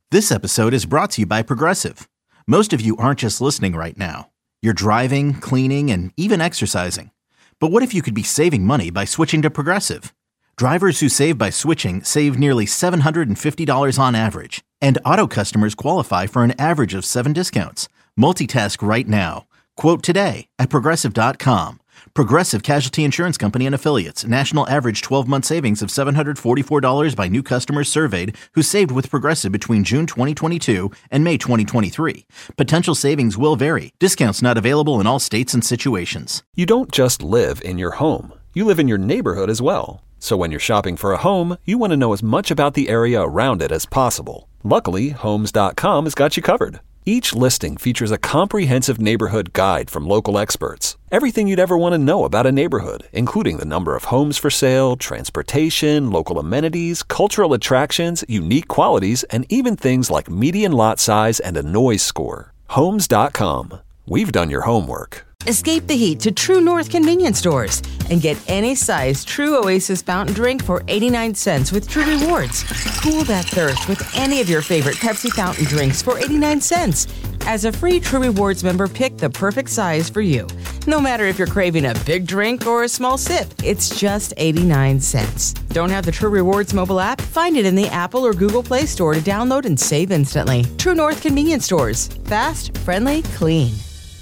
This episode is brought to you by Progressive. Most of you aren't just listening right now. You're driving, cleaning, and even exercising. But what if you could be saving money by switching to Progressive? Drivers who save by switching save nearly $750 on average. And auto customers qualify for an average of 7 discounts. Multitask right now. Quote today at Progressive.com. Progressive Casualty Insurance Company and Affiliates. National average 12-month savings of $744 by new customers surveyed who saved with Progressive between June 2022 and May 2023. Potential savings will vary. Discounts not available in all states and situations. You don't just live in your home. You live in your neighborhood as well. So when you're shopping for a home, you want to know as much about the area around it as possible. Luckily, Homes.com has got you covered. Each listing features a comprehensive neighborhood guide from local experts. Everything you'd ever want to know about a neighborhood, including the number of homes for sale, transportation, local amenities, cultural attractions, unique qualities, and even things like median lot size and a noise score. Homes.com. We've done your homework. Escape the heat to True North convenience stores and get any size True Oasis fountain drink for 89 cents with True Rewards. Cool that thirst with any of your favorite Pepsi fountain drinks for 89 cents. As a free True Rewards member, pick the perfect size for you. No matter if you're craving a big drink or a small sip, it's just 89 cents. Don't have the True Rewards mobile app? Find it in the Apple or Google Play Store to download and save instantly. True North convenience stores. Fast, friendly, clean.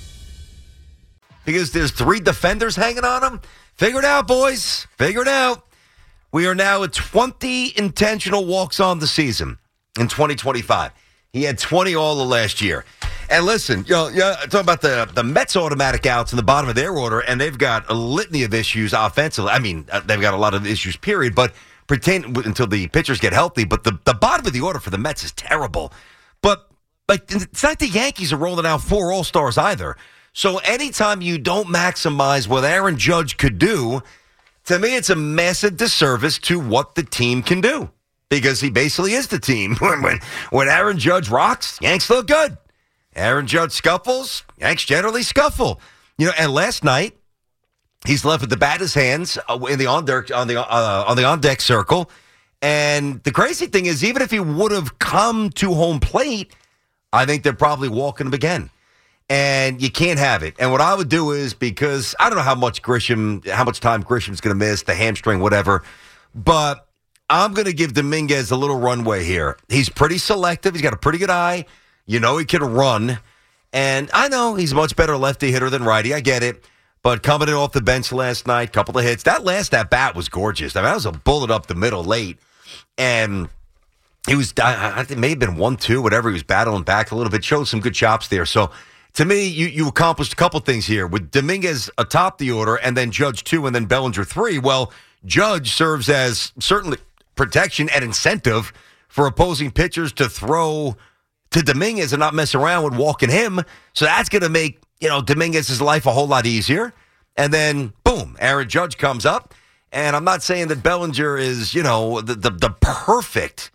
Because there's 3 defenders hanging on him? Figure it out, boys. Figure it out. We are now at 20 intentional walks on the season in 2025. He had 20 all of last year. And listen, talking about the Mets automatic outs in the bottom of their order, and they've got a litany of issues offensively. I mean, they've got a lot of issues, period, but until the pitchers get healthy. But the bottom of the order for the Mets is terrible. But it's not the Yankees are rolling out 4 All-Stars either. So anytime you don't maximize what Aaron Judge could do, to me it's a massive disservice to what the team can do. Because he basically is the team. When Aaron Judge rocks, Yanks look good. Aaron Judge scuffles, Yanks generally scuffle. And last night, he's left with the bat in his hands in the on the on-deck circle. And the crazy thing is, even if he would have come to home plate, I think they're probably walking him again. And you can't have it. And what I would do is, because I don't know how much time Grisham's going to miss, the hamstring, whatever, but I'm going to give Dominguez a little runway here. He's pretty selective. He's got a pretty good eye. He can run. And I know he's a much better lefty hitter than righty. I get it. But coming in off the bench last night, couple of hits. That last at-bat was gorgeous. I mean, that was a bullet up the middle late. And he was, I think it may have been 1-2, whatever. He was battling back a little bit. Showed some good chops there. So, to me, you accomplished a couple things here. With Dominguez atop the order and then Judge 2 and then Bellinger 3, well, Judge serves as certainly protection and incentive for opposing pitchers to throw to Dominguez and not mess around with walking him. So that's going to make, Dominguez's life a whole lot easier. And then, boom, Aaron Judge comes up. And I'm not saying that Bellinger is, the perfect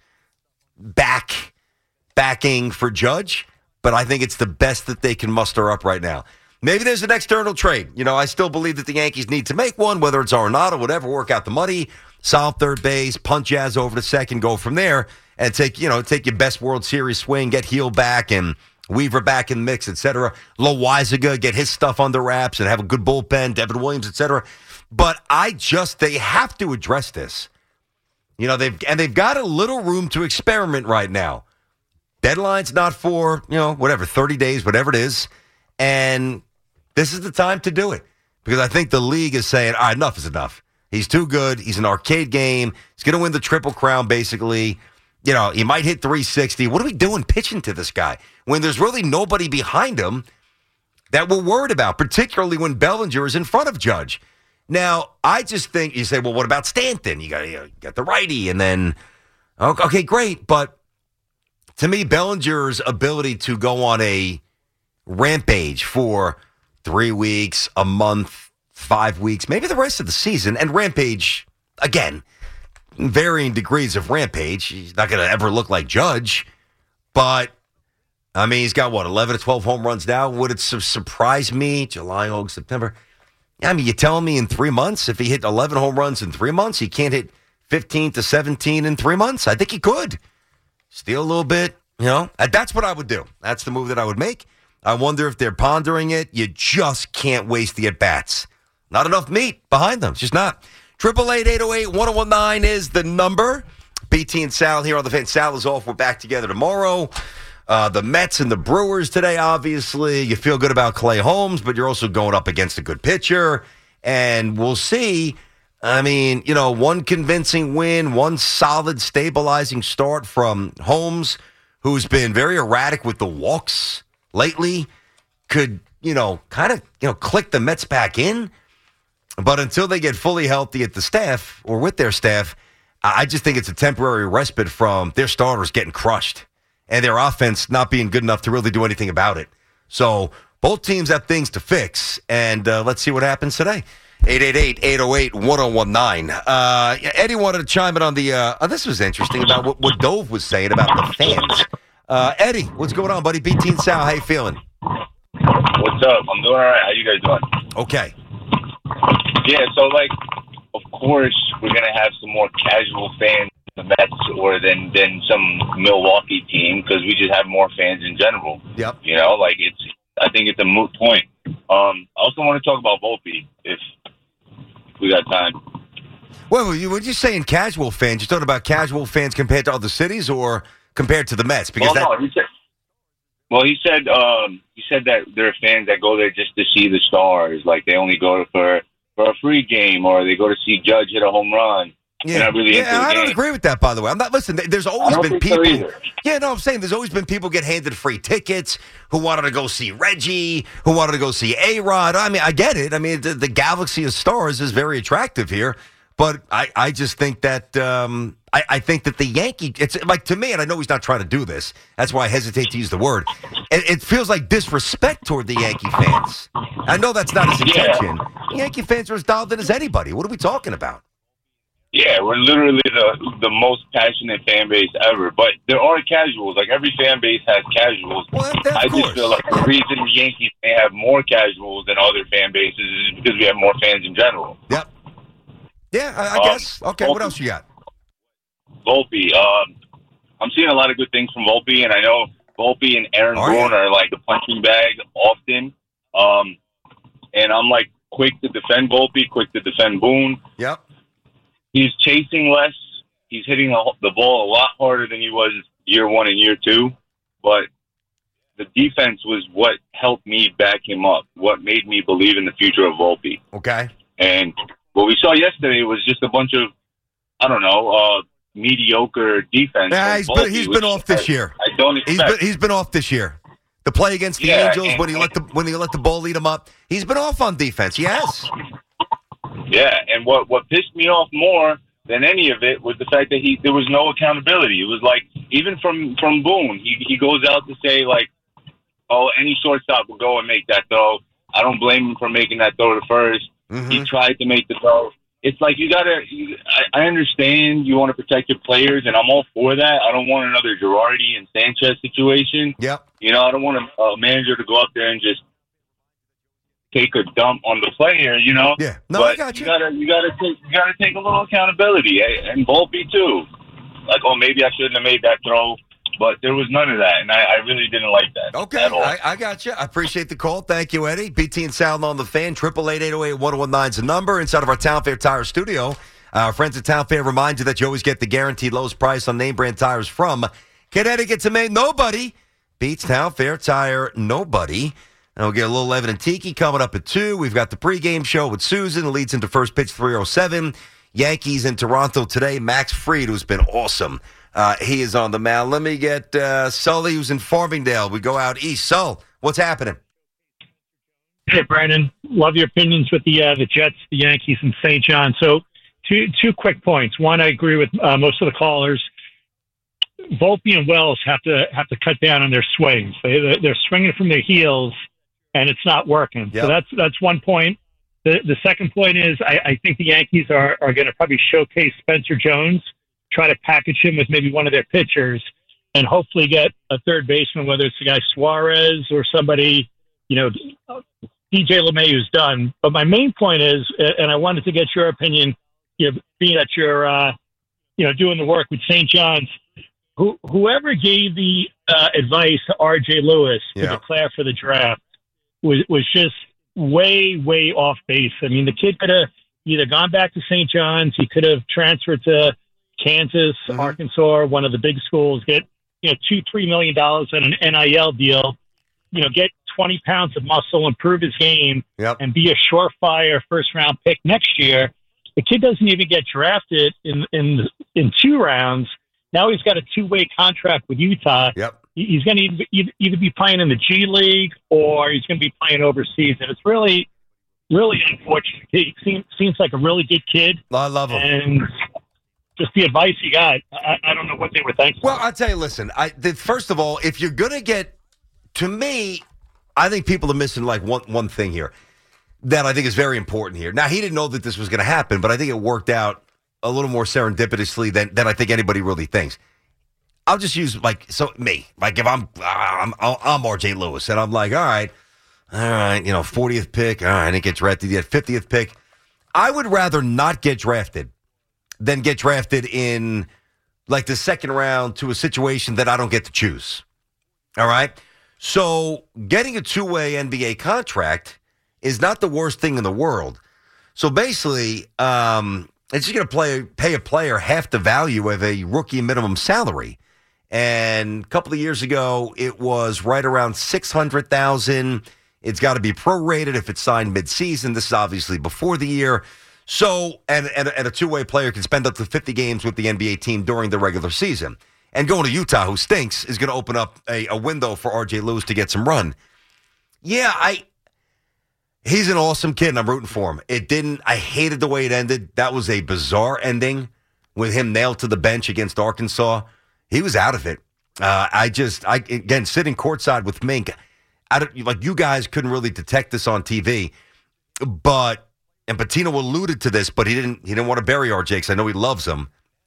backing for Judge, but I think it's the best that they can muster up right now. Maybe there's an external trade. I still believe that the Yankees need to make one, whether it's Arenado, whatever, work out the money, solve third base, punt Jazz over to second, go from there, and take your best World Series swing, get Heel back and Weaver back in the mix, etc. Loaizaga, get his stuff under wraps and have a good bullpen, Devin Williams, etc. But they have to address this. They've got a little room to experiment right now. Deadline's not for, 30 days, whatever it is. And this is the time to do it. Because I think the league is saying, all right, enough is enough. He's too good. He's an arcade game. He's going to win the Triple Crown, basically. He might hit 360. What are we doing pitching to this guy when there's really nobody behind him that we're worried about, particularly when Bellinger is in front of Judge? Now, I just think you say, well, what about Stanton? You got the righty, and then, okay, great. But to me, Bellinger's ability to go on a rampage for 3 weeks, a month, 5 weeks, maybe the rest of the season, and rampage, again, varying degrees of rampage. He's not going to ever look like Judge, but, I mean, he's got, 11 to 12 home runs now? Would it surprise me, July, August, September? I mean, you're telling me in 3 months, if he hit 11 home runs in 3 months, he can't hit 15 to 17 in 3 months? I think he could. Steal a little bit, You know, that's what I would do. That's the move that I would make. I wonder if they're pondering it. You just can't waste the at-bats. Not enough meat behind them. It's just not. 888-808-1019 is the number. BT and Sal here on the Fan. Sal is off. We're back together tomorrow. The Mets and the Brewers today, obviously. You feel good about Clay Holmes, but you're also going up against a good pitcher. And we'll see. I mean, you know, one convincing win, one solid stabilizing start from Holmes, who's been very erratic with the walks lately, could, you know, kind of, you know, click the Mets back in. But until they get fully healthy at the staff or with their staff, I just think it's a temporary respite from their starters getting crushed and their offense not being good enough to really do anything about it. So both teams have things to fix, and let's see what happens today. 888-808-1019. Eddie wanted to chime in on the this was interesting about what Dove was saying about the fans. Eddie, what's going on, buddy? BT and Sal, how you feeling? What's up? I'm doing all right. How you guys doing? Okay. Yeah, so, like, of course, we're going to have some more casual fans in the Mets or than some Milwaukee team because we just have more fans in general. Yep. You know, like, I think it's a moot point. I also want to talk about Volpe if we got time. Well, when you're saying casual fans, you're talking about casual fans compared to other cities or compared to the Mets? Because he said that there are fans that go there just to see the stars. Like, they only go for a free game or they go to see Judge hit a home run. Yeah, not really into the I don't game. agree with that, by the way. I'm not. Listen, there's always been people. So I'm saying there's always been people get handed free tickets who wanted to go see Reggie, who wanted to go see A-Rod. I mean, I get it. I mean, the galaxy of stars is very attractive here, but I just think that I think that the Yankee. It's like, to me, and I know he's not trying to do this. That's why I hesitate to use the word. It feels like disrespect toward the Yankee fans. I know that's not his intention. The Yankee fans are as dialed in as anybody. What are we talking about? Yeah, we're literally the most passionate fan base ever. But there are casuals. Like, every fan base has casuals. Well, I just feel like the reason the Yankees may have more casuals than other fan bases is because we have more fans in general. Yep. Yeah, I guess. Okay, what else you got? Volpe. I'm seeing a lot of good things from Volpe, and I know Volpe and Aaron Boone are like the punching bag often. And I'm like quick to defend Volpe, quick to defend Boone. Yep. He's chasing less. He's hitting the ball a lot harder than he was year one and year two. But the defense was what helped me back him up, what made me believe in the future of Volpe. Okay. And what we saw yesterday was just a bunch of, I don't know, mediocre defense. Yeah, he's been off this year. I don't expect. He's been off this year. The play against the Angels when he let the ball lead him up, he's been off on defense. Yes. Yeah, and what pissed me off more than any of it was the fact that there was no accountability. It was like, even from Boone, he goes out to say, like, oh, any shortstop will go and make that throw. I don't blame him for making that throw to first. Mm-hmm. He tried to make the throw. It's like, I understand you want to protect your players, and I'm all for that. I don't want another Girardi and Sanchez situation. Yep. You know, I don't want a manager to go up there and just take a dump on the player, you know. Yeah. No, but I got you. You gotta take a little accountability, and Volpe too. Like, oh, maybe I shouldn't have made that throw, but there was none of that, and I really didn't like that. Okay, I got you. I appreciate the call. Thank you, Eddie. BT and Sal on the Fan. 888-808-1019 is the number inside of our Town Fair Tire studio. Our friends at Town Fair remind you that you always get the guaranteed lowest price on name brand tires from Connecticut to Maine. Nobody beats Town Fair Tire. Nobody. And we'll get a little Evan and Tiki coming up at 2. We've got the pregame show with Susan. It leads into first pitch 3:07. Yankees in Toronto today. Max Fried, who's been awesome. He is on the mound. Let me get Sully, who's in Farmingdale. We go out east. Sul, what's happening? Hey, Brandon. Love your opinions with the Jets, the Yankees, and St. John. So two quick points. One, I agree with most of the callers. Volpe and Wells have to cut down on their swings. They're swinging from their heels, and it's not working. Yep. So that's one point. The second point is I think the Yankees are going to probably showcase Spencer Jones, try to package him with maybe one of their pitchers, and hopefully get a third baseman, whether it's the guy Suarez or somebody, you know, DJ LeMahieu's done. But my main point is, and I wanted to get your opinion, you know, being that you're, doing the work with St. John's, whoever gave the advice to R.J. Lewis to declare for the draft was just way, way off base. I mean, the kid could have either gone back to St. John's, he could have transferred to Kansas, Arkansas, one of the big schools, get $2-3 million on an NIL deal, get 20 pounds of muscle, improve his game, and be a surefire first-round pick next year. The kid doesn't even get drafted in 2 rounds. Now he's got a 2-way contract with Utah. He's going to either be playing in the G League or he's going to be playing overseas. And it's really, really unfortunate. He seems like a really good kid. I love him. And just the advice he got, I don't know what they were thinking. Well, I'll tell you, listen, first of all, if you're going to get, to me, I think people are missing like one thing here that I think is very important here. Now, he didn't know that this was going to happen, but I think it worked out a little more serendipitously than I think anybody really thinks. I'll just use me. Like if I'm R.J. Lewis and I'm like, all right, 40th pick. All right, I didn't get drafted yet. 50th pick. I would rather not get drafted than get drafted in like the second round to a situation that I don't get to choose. All right. So getting a 2-way NBA contract is not the worst thing in the world. So basically, it's just going to pay a player half the value of a rookie minimum salary. And a couple of years ago, it was right around $600,000. It's got to be prorated if it's signed midseason. This is obviously before the year. So, and a 2-way player can spend up to 50 games with the NBA team during the regular season. And going to Utah, who stinks, is going to open up a window for R.J. Lewis to get some run. Yeah, he's an awesome kid, and I'm rooting for him. I hated the way it ended. That was a bizarre ending with him nailed to the bench against Arkansas. He was out of it. Again, sitting courtside with Mink, you guys couldn't really detect this on TV, and Pitino alluded to this, but he didn't want to bury RJ because I know he loves him.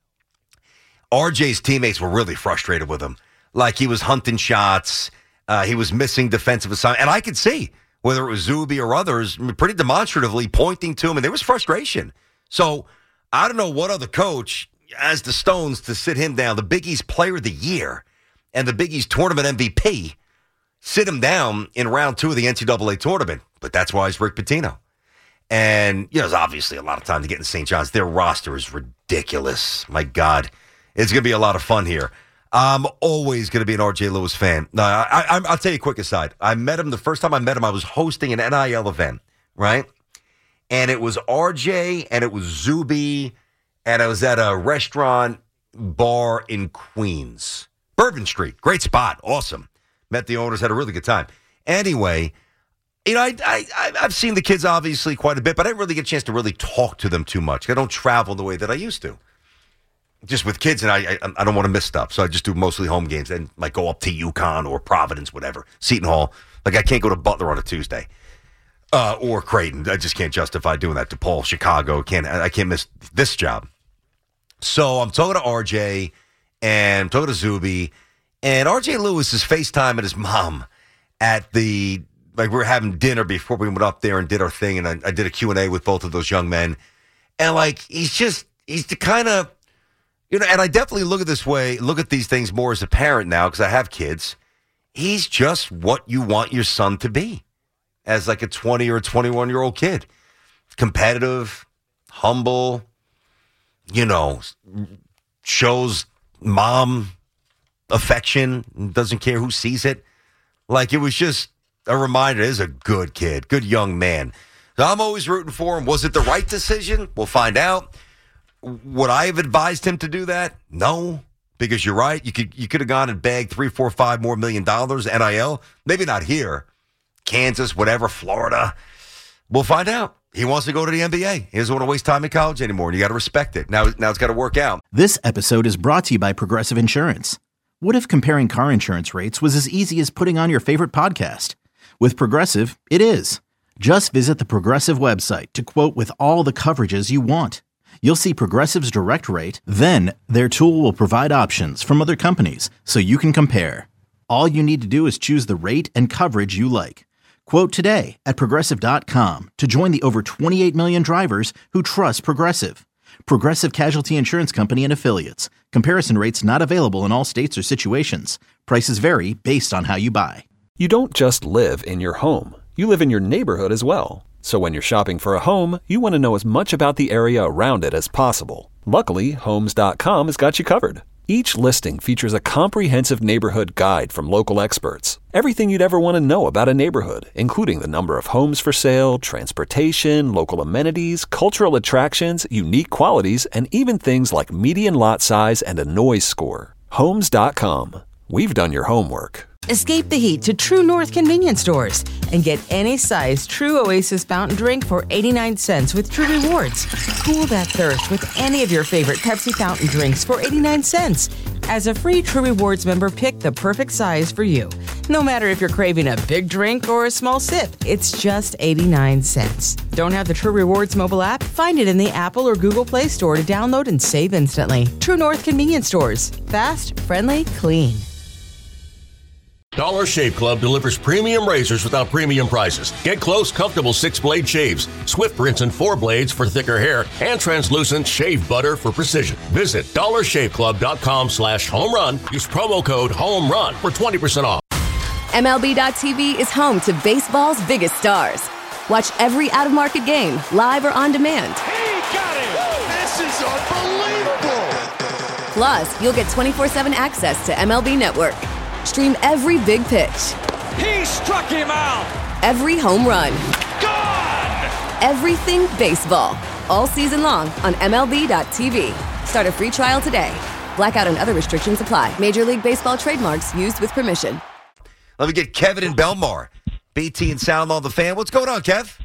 RJ's teammates were really frustrated with him. Like he was hunting shots, he was missing defensive assignments, and I could see whether it was Zuby or others pretty demonstratively pointing to him, and there was frustration. So I don't know what other coach has the stones to sit him down, the Big East Player of the Year and the Big East Tournament MVP, sit him down in round 2 of the NCAA tournament. But that's why he's Rick Pitino. And, there's obviously a lot of time to get in St. John's. Their roster is ridiculous. My God. It's going to be a lot of fun here. I'm always going to be an R.J. Lewis fan. No, I'll tell you a quick aside. I met him, the first time I met him, I was hosting an NIL event, right? And it was R.J. and it was Zuby, and I was at a restaurant bar in Queens. Bourbon Street. Great spot. Awesome. Met the owners, had a really good time. Anyway, I've seen the kids obviously quite a bit, but I didn't really get a chance to really talk to them too much. I don't travel the way that I used to. Just with kids, and I don't want to miss stuff, so I just do mostly home games and go up to UConn or Providence, whatever, Seton Hall. I can't go to Butler on a Tuesday or Creighton. I just can't justify doing that. DePaul, Chicago, I can't miss this job. So I'm talking to RJ and I'm talking to Zuby, and RJ Lewis is FaceTiming his mom at the we were having dinner before we went up there and did our thing, and I did a Q&A with both of those young men, and he's the kind of. And I definitely look at these things more as a parent now because I have kids. He's just what you want your son to be as a 20 or a 21-year-old kid. Competitive, humble, shows mom affection, doesn't care who sees it. It was just a reminder, he's a good kid, good young man. So I'm always rooting for him. Was it the right decision? We'll find out. Would I have advised him to do that? No, because you're right. You could have gone and bagged $3, $4, $5 more million NIL. Maybe not here, Kansas, whatever, Florida. We'll find out. He wants to go to the NBA. He doesn't want to waste time in college anymore, and you got to respect it. Now it's got to work out. This episode is brought to you by Progressive Insurance. What if comparing car insurance rates was as easy as putting on your favorite podcast? With Progressive, it is. Just visit the Progressive website to quote with all the coverages you want. You'll see Progressive's direct rate, then their tool will provide options from other companies so you can compare. All you need to do is choose the rate and coverage you like. Quote today at Progressive.com to join the over 28 million drivers who trust Progressive. Progressive Casualty Insurance Company and Affiliates. Comparison rates not available in all states or situations. Prices vary based on how you buy. You don't just live in your home. You live in your neighborhood as well. So when you're shopping for a home, you want to know as much about the area around it as possible. Luckily, Homes.com has got you covered. Each listing features a comprehensive neighborhood guide from local experts. Everything you'd ever want to know about a neighborhood, including the number of homes for sale, transportation, local amenities, cultural attractions, unique qualities, and even things like median lot size and a noise score. Homes.com. We've done your homework. Escape the heat to True North convenience stores and get any size True Oasis fountain drink for 89 cents with True Rewards. Cool that thirst with any of your favorite Pepsi fountain drinks for 89 cents. As a free True Rewards member, pick the perfect size for you. No matter if you're craving a big drink or a small sip, it's just 89 cents. Don't have the True Rewards mobile app? Find it in the Apple or Google Play Store to download and save instantly. True North convenience stores. Fast, friendly, clean. Dollar Shave Club delivers premium razors without premium prices. Get close, comfortable 6-blade shaves, swift rinse and 4 blades for thicker hair, and translucent shave butter for precision. Visit dollarshaveclub.com/home run. Use promo code HOMERUN for 20% off. MLB.tv is home to baseball's biggest stars. Watch every out-of-market game, live or on demand. He got it! This is unbelievable! Plus, you'll get 24/7 access to MLB Network. Stream every big pitch. He struck him out! Every home run. Gone! Everything baseball. All season long on MLB.tv. Start a free trial today. Blackout and other restrictions apply. Major League Baseball trademarks used with permission. Let me get Kevin in Belmar. BT and Sound on the Fan. What's going on, Kev?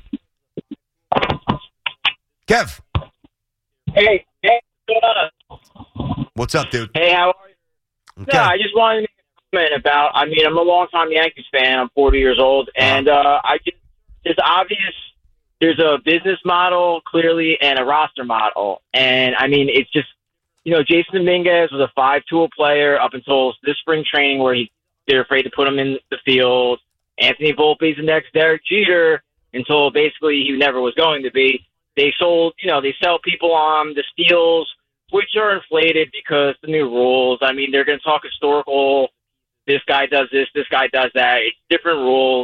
Kev. Hey, what's going on? What's up, dude? Hey, how are you? Okay. Yeah, I just wanted to make a comment about, I'm a long-time Yankees fan. I'm 40 years old, and it's obvious there's a business model, clearly, and a roster model. And, it's just, Jason Dominguez was a 5-tool player up until this spring training where they're afraid to put him in the field. Anthony Volpe's the next Derek Jeter until basically he never was going to be. They sell people on the steals, which are inflated because the new rules. They're going to talk historical. This guy does this guy does that. It's different rules.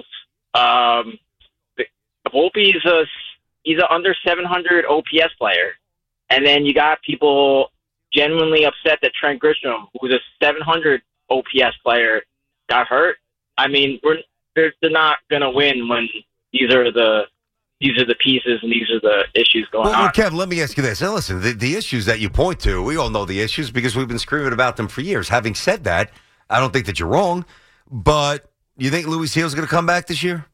Volpe he's an under 700 OPS player. And then you got people genuinely upset that Trent Grisham, who's a 700 OPS player, got hurt. They're not going to win when these are the pieces and these are the issues going on. Well, Kev, let me ask you this. Now, listen, the issues that you point to, we all know the issues because we've been screaming about them for years. Having said that, I don't think that you're wrong, but you think Luis Gil's going to come back this year?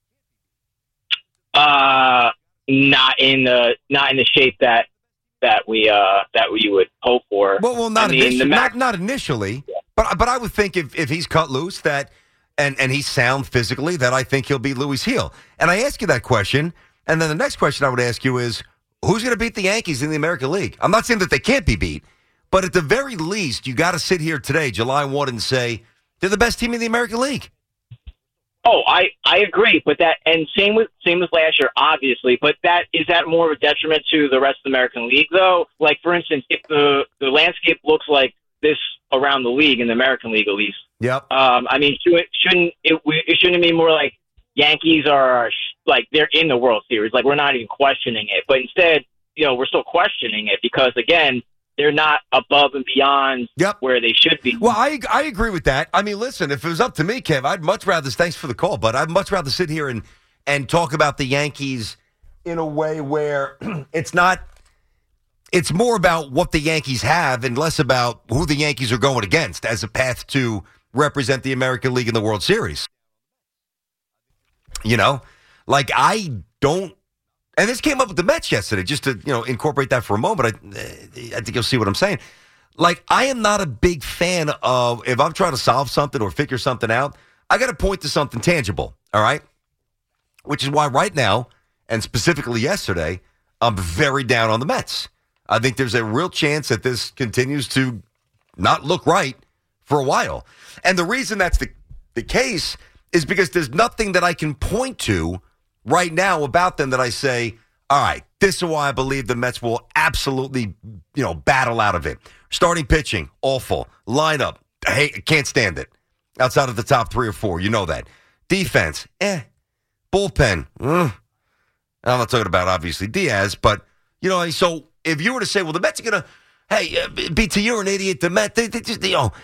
Not in the shape that we would hope for. Well, not initially, but I would think if he's cut loose that. And he's sound physically, that I think he'll beat Luis Gil. And I ask you that question, and then the next question I would ask you is, who's going to beat the Yankees in the American League? I'm not saying that they can't be beat, but at the very least, you got to sit here today, July 1, and say, they're the best team in the American League. Oh, I agree, but same with last year, obviously, but is that more of a detriment to the rest of the American League, though? Like, for instance, if the landscape looks like this around the league, in the American League at least. Yep. Shouldn't it be more like Yankees are like they're in the World Series? Like we're not even questioning it, but instead, we're still questioning it because again, they're not above and beyond where they should be. Well, I agree with that. Listen, if it was up to me, Kev, I'd much rather. Thanks for the call, but I'd much rather sit here and talk about the Yankees in a way where it's not. It's more about what the Yankees have and less about who the Yankees are going against as a path to represent the American League in the World Series. I don't, and this came up with the Mets yesterday, just to, incorporate that for a moment. I think you'll see what I'm saying. I am not a big fan of, if I'm trying to solve something or figure something out, I got to point to something tangible, all right? Which is why right now, and specifically yesterday, I'm very down on the Mets. I think there's a real chance that this continues to not look right for a while. And the reason that's the case is because there's nothing that I can point to right now about them that I say, all right, This is why I believe the Mets will absolutely, battle out of it. Starting pitching, awful. Lineup, I can't stand it. Outside of the top 3 or 4, you know that. Defense, Bullpen, I'm not talking about, obviously, Diaz, but, so if you were to say, well, the Mets are going to, BT, you're an idiot. The Mets, they just,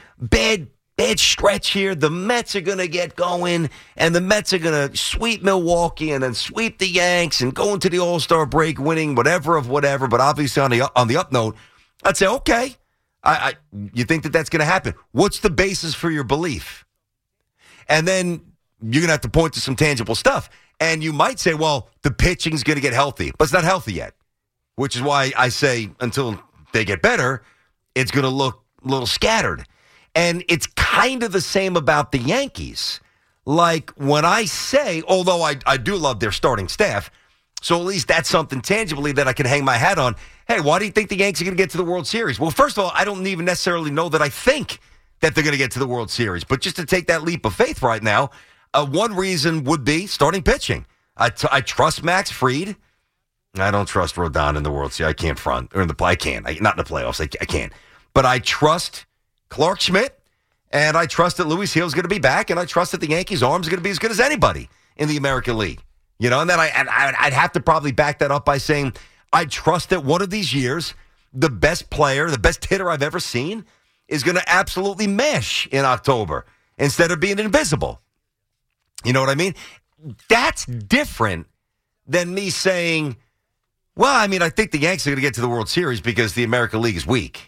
bad stretch here. The Mets are going to get going, and the Mets are going to sweep Milwaukee and then sweep the Yanks and go into the All-Star break winning whatever. But obviously on the up note, I'd say, okay, you think that's going to happen. What's the basis for your belief? And then you're going to have to point to some tangible stuff. And you might say, well, the pitching's going to get healthy, but it's not healthy yet, which is why I say until they get better, it's going to look a little scattered. And it's kind of the same about the Yankees. Like when I say, although I do love their starting staff, so at least that's something tangibly that I can hang my hat on. Hey, why do you think the Yankees are going to get to the World Series? Well, first of all, I don't even necessarily know that I think that they're going to get to the World Series. But just to take that leap of faith right now, one reason would be starting pitching. I trust Max Fried. I don't trust Rodon in the World Series. I can't front. Or in the play. I can't. Not in the playoffs. I can't. But I trust Clark Schmidt, and I trust that Luis Gil's going to be back, and I trust that the Yankees' arms are going to be as good as anybody in the American League. And then I'd have to probably back that up by saying I trust that one of these years, the best player, the best hitter I've ever seen, is going to absolutely mash in October instead of being invisible. You know what I mean? That's different than me saying, well, I think the Yankees are going to get to the World Series because the American League is weak.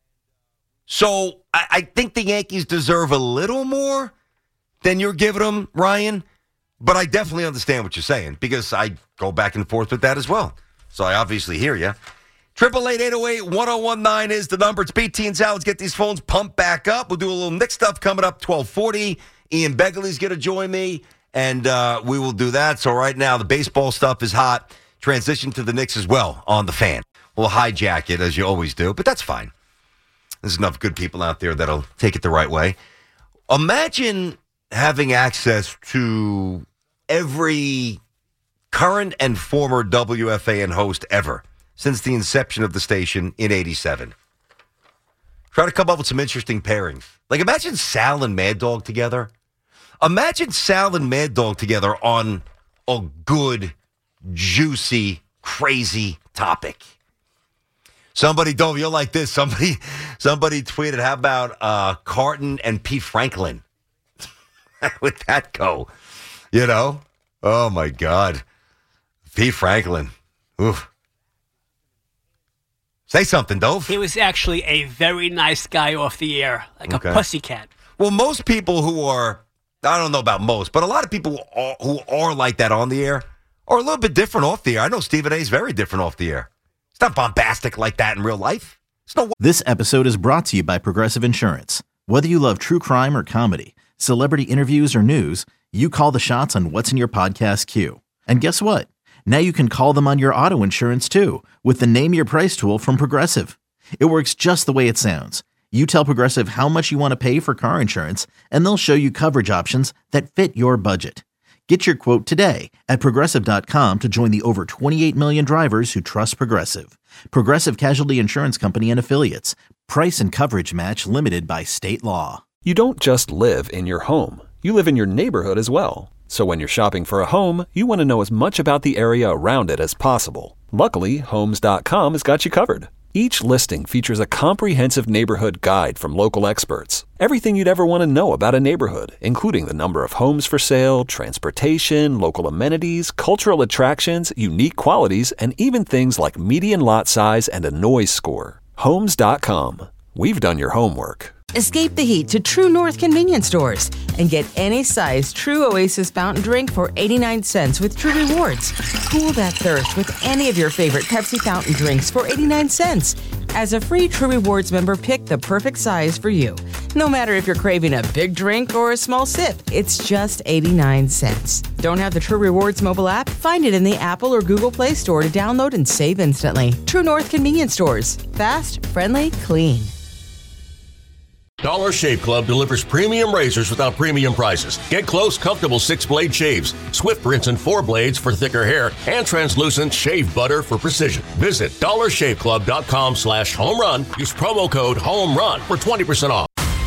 So I think the Yankees deserve a little more than you're giving them, Ryan. But I definitely understand what you're saying because I go back and forth with that as well. So I obviously hear you. 888-808-1019 is the number. It's BT and Sal. Let's get these phones pumped back up. We'll do a little Knicks stuff coming up 1240. Ian Begley's going to join me, and we will do that. So right now the baseball stuff is hot. Transition to the Knicks as well on the Fan. We'll hijack it as you always do, but that's fine. There's enough good people out there that'll take it the right way. Imagine having access to every current and former WFAN host ever since the inception of the station in 87. Try to come up with some interesting pairings. Like imagine Sal and Mad Dog together. Imagine Sal and Mad Dog together on a good, juicy, crazy topic. Somebody, Dove, you're like this. Somebody tweeted, how about Carton and Pete Franklin? How would that go? Oh, my God. Pete Franklin. Oof. Say something, Dove. He was actually a very nice guy off the air, like a pussycat. Well, most people who are, I don't know about most, but a lot of people who are like that on the air are a little bit different off the air. I know Stephen A. is very different off the air. It's not bombastic like that in real life. This episode is brought to you by Progressive Insurance. Whether you love true crime or comedy, celebrity interviews or news, you call the shots on what's in your podcast queue. And guess what? Now you can call them on your auto insurance too with the Name Your Price tool from Progressive. It works just the way it sounds. You tell Progressive how much you want to pay for car insurance, and they'll show you coverage options that fit your budget. Get your quote today at Progressive.com to join the over 28 million drivers who trust Progressive. Progressive Casualty Insurance Company and Affiliates. Price and coverage match limited by state law. You don't just live in your home. You live in your neighborhood as well. So when you're shopping for a home, you want to know as much about the area around it as possible. Luckily, Homes.com has got you covered. Each listing features a comprehensive neighborhood guide from local experts. Everything you'd ever want to know about a neighborhood, including the number of homes for sale, transportation, local amenities, cultural attractions, unique qualities, and even things like median lot size and a noise score. Homes.com. We've done your homework. Escape the heat to True North convenience stores and get any size True Oasis fountain drink for 89 cents with True Rewards. Cool that thirst with any of your favorite Pepsi fountain drinks for 89 cents. As a free True Rewards member, pick the perfect size for you. No matter if you're craving a big drink or a small sip, it's just 89 cents. Don't have the True Rewards mobile app? Find it in the Apple or Google Play Store to download and save instantly. True North convenience stores. Fast, friendly, clean. Dollar Shave Club delivers premium razors without premium prices. Get close, comfortable 6-blade shaves, Swift rinse and 4 blades for thicker hair, and translucent shave butter for precision. Visit dollarshaveclub.com/home run. Use promo code HOMERUN for 20% off.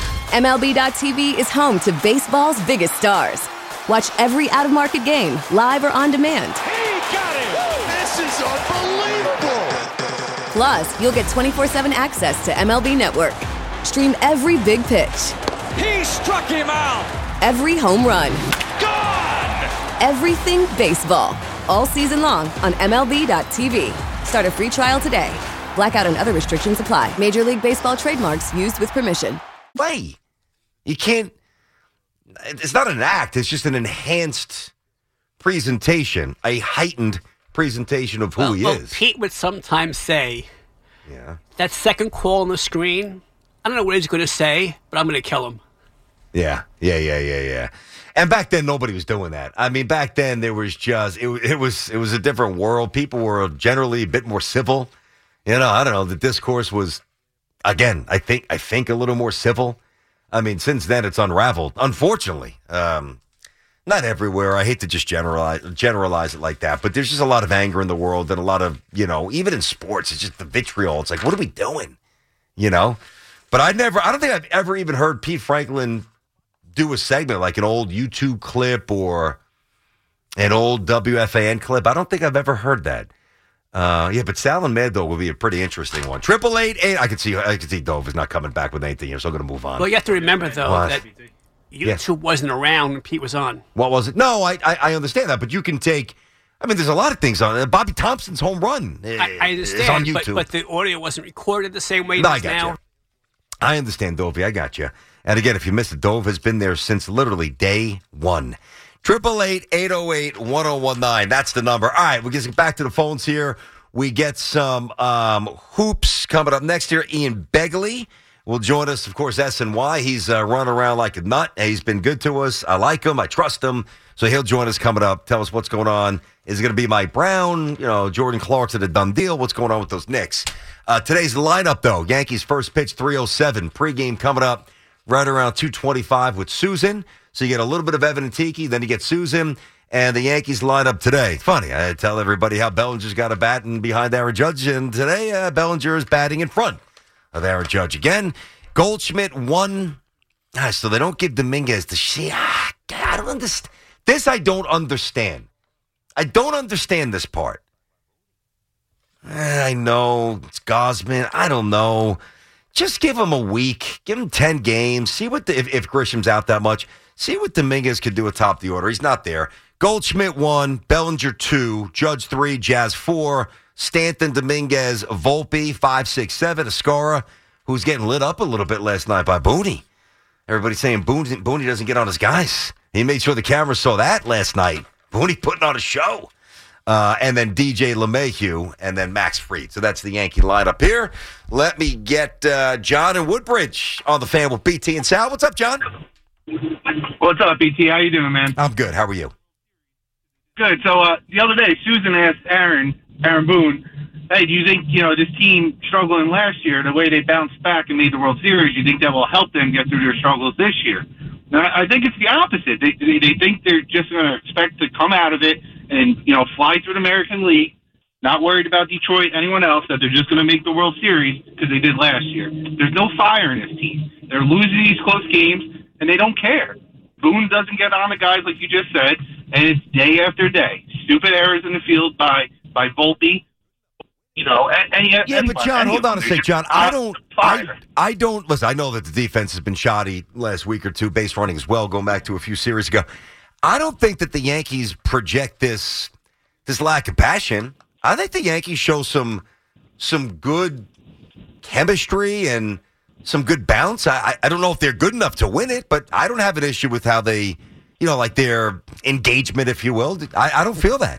MLB.tv is home to baseball's biggest stars. Watch every out-of-market game, live or on demand. He got it! This is unbelievable! Plus, you'll get 24/7 access to MLB Network. Stream every big pitch. He struck him out! Every home run. Gone! Everything baseball. All season long on MLB.tv. Start a free trial today. Blackout and other restrictions apply. Major League Baseball trademarks used with permission. Play. You can't. It's not an act. It's just an enhanced presentation, a heightened presentation of who he is. Pete would sometimes say, Yeah. that second call on the screen, I don't know what he's going to say, but I'm going to kill him. Yeah. And back then, nobody was doing that. I mean, back then there was just it was a different world. People were generally a bit more civil. You know, I don't know. The discourse was, again, I think a little more civil. I mean, since then it's unraveled. Unfortunately, not everywhere. I hate to just generalize it like that, but there's just a lot of anger in the world and a lot of, even in sports, it's just the vitriol. It's like, what are we doing? But I don't think I've ever even heard Pete Franklin do a segment like an old YouTube clip or an old WFAN clip. I don't think I've ever heard that. But Sal and Mad Dog will be a pretty interesting one. 888. I can see Dove is not coming back with anything here, so I'm going to move on. Well, you have to remember, though, that YouTube wasn't around when Pete was on. What was it? No, I understand that, but you can take. I mean, there's a lot of things on it. Bobby Thompson's home run. I understand, is on YouTube. but the audio wasn't recorded the same way it I is got now. you. I understand, Dovey. I got you. And again, if you missed it, Dove has been there since literally day one. 888-808-1019. That's the number. All right, we'll get back to the phones here. We get some hoops coming up next here. Ian Begley will join us, of course, SNY. He's running around like a nut. He's been good to us. I like him. I trust him. So he'll join us coming up. Tell us what's going on. Is it going to be Mike Brown? Jordan Clarkson, a done deal. What's going on with those Knicks? Today's lineup, though. Yankees first pitch, 3:07. Pregame coming up right around 2:25 with Susan. So you get a little bit of Evan and Tiki, then you get Susan. And the Yankees lineup today. Funny, I tell everybody how Bellinger's got a bat in behind Aaron Judge, and today Bellinger is batting in front of Aaron Judge again. Goldschmidt won. So they don't give Dominguez the shit. I don't understand. This I don't understand. I don't understand this part. I know it's Gausman. I don't know. Just give him a week. Give him 10 games. See what if Grisham's out that much. See what Dominguez could do atop the order. He's not there. Goldschmidt 1, Bellinger 2, Judge 3, Jazz 4, Stanton, Dominguez, Volpe 5, 6, 7, Escara, who's getting lit up a little bit last night by Booney. Everybody's saying Booney doesn't get on his guys. He made sure the camera saw that last night. Booney putting on a show. And then DJ LeMahieu, and then Max Fried. So that's the Yankee lineup here. Let me get John and Woodbridge on the fan with BT and Sal. What's up, John? What's up, BT? How you doing, man? I'm good. How are you? Good. So the other day, Susan asked Aaron Boone, hey, do you think, this team struggling last year, the way they bounced back and made the World Series, you think that will help them get through their struggles this year? Now, I think it's the opposite. They think they're just going to expect to come out of it and, fly through the American League, not worried about Detroit, anyone else, that they're just going to make the World Series because they did last year. There's no fire in this team. They're losing these close games, and they don't care. Boone doesn't get on the guys like you just said, and it's day after day. Stupid errors in the field by Volpe. But John, hold on a sec, John. I don't listen. I know that the defense has been shoddy last week or two, base running as well, going back to a few series ago. I don't think that the Yankees project this lack of passion. I think the Yankees show some good chemistry and some good bounce. I don't know if they're good enough to win it, but I don't have an issue with how they, like their engagement, if you will. I don't feel that.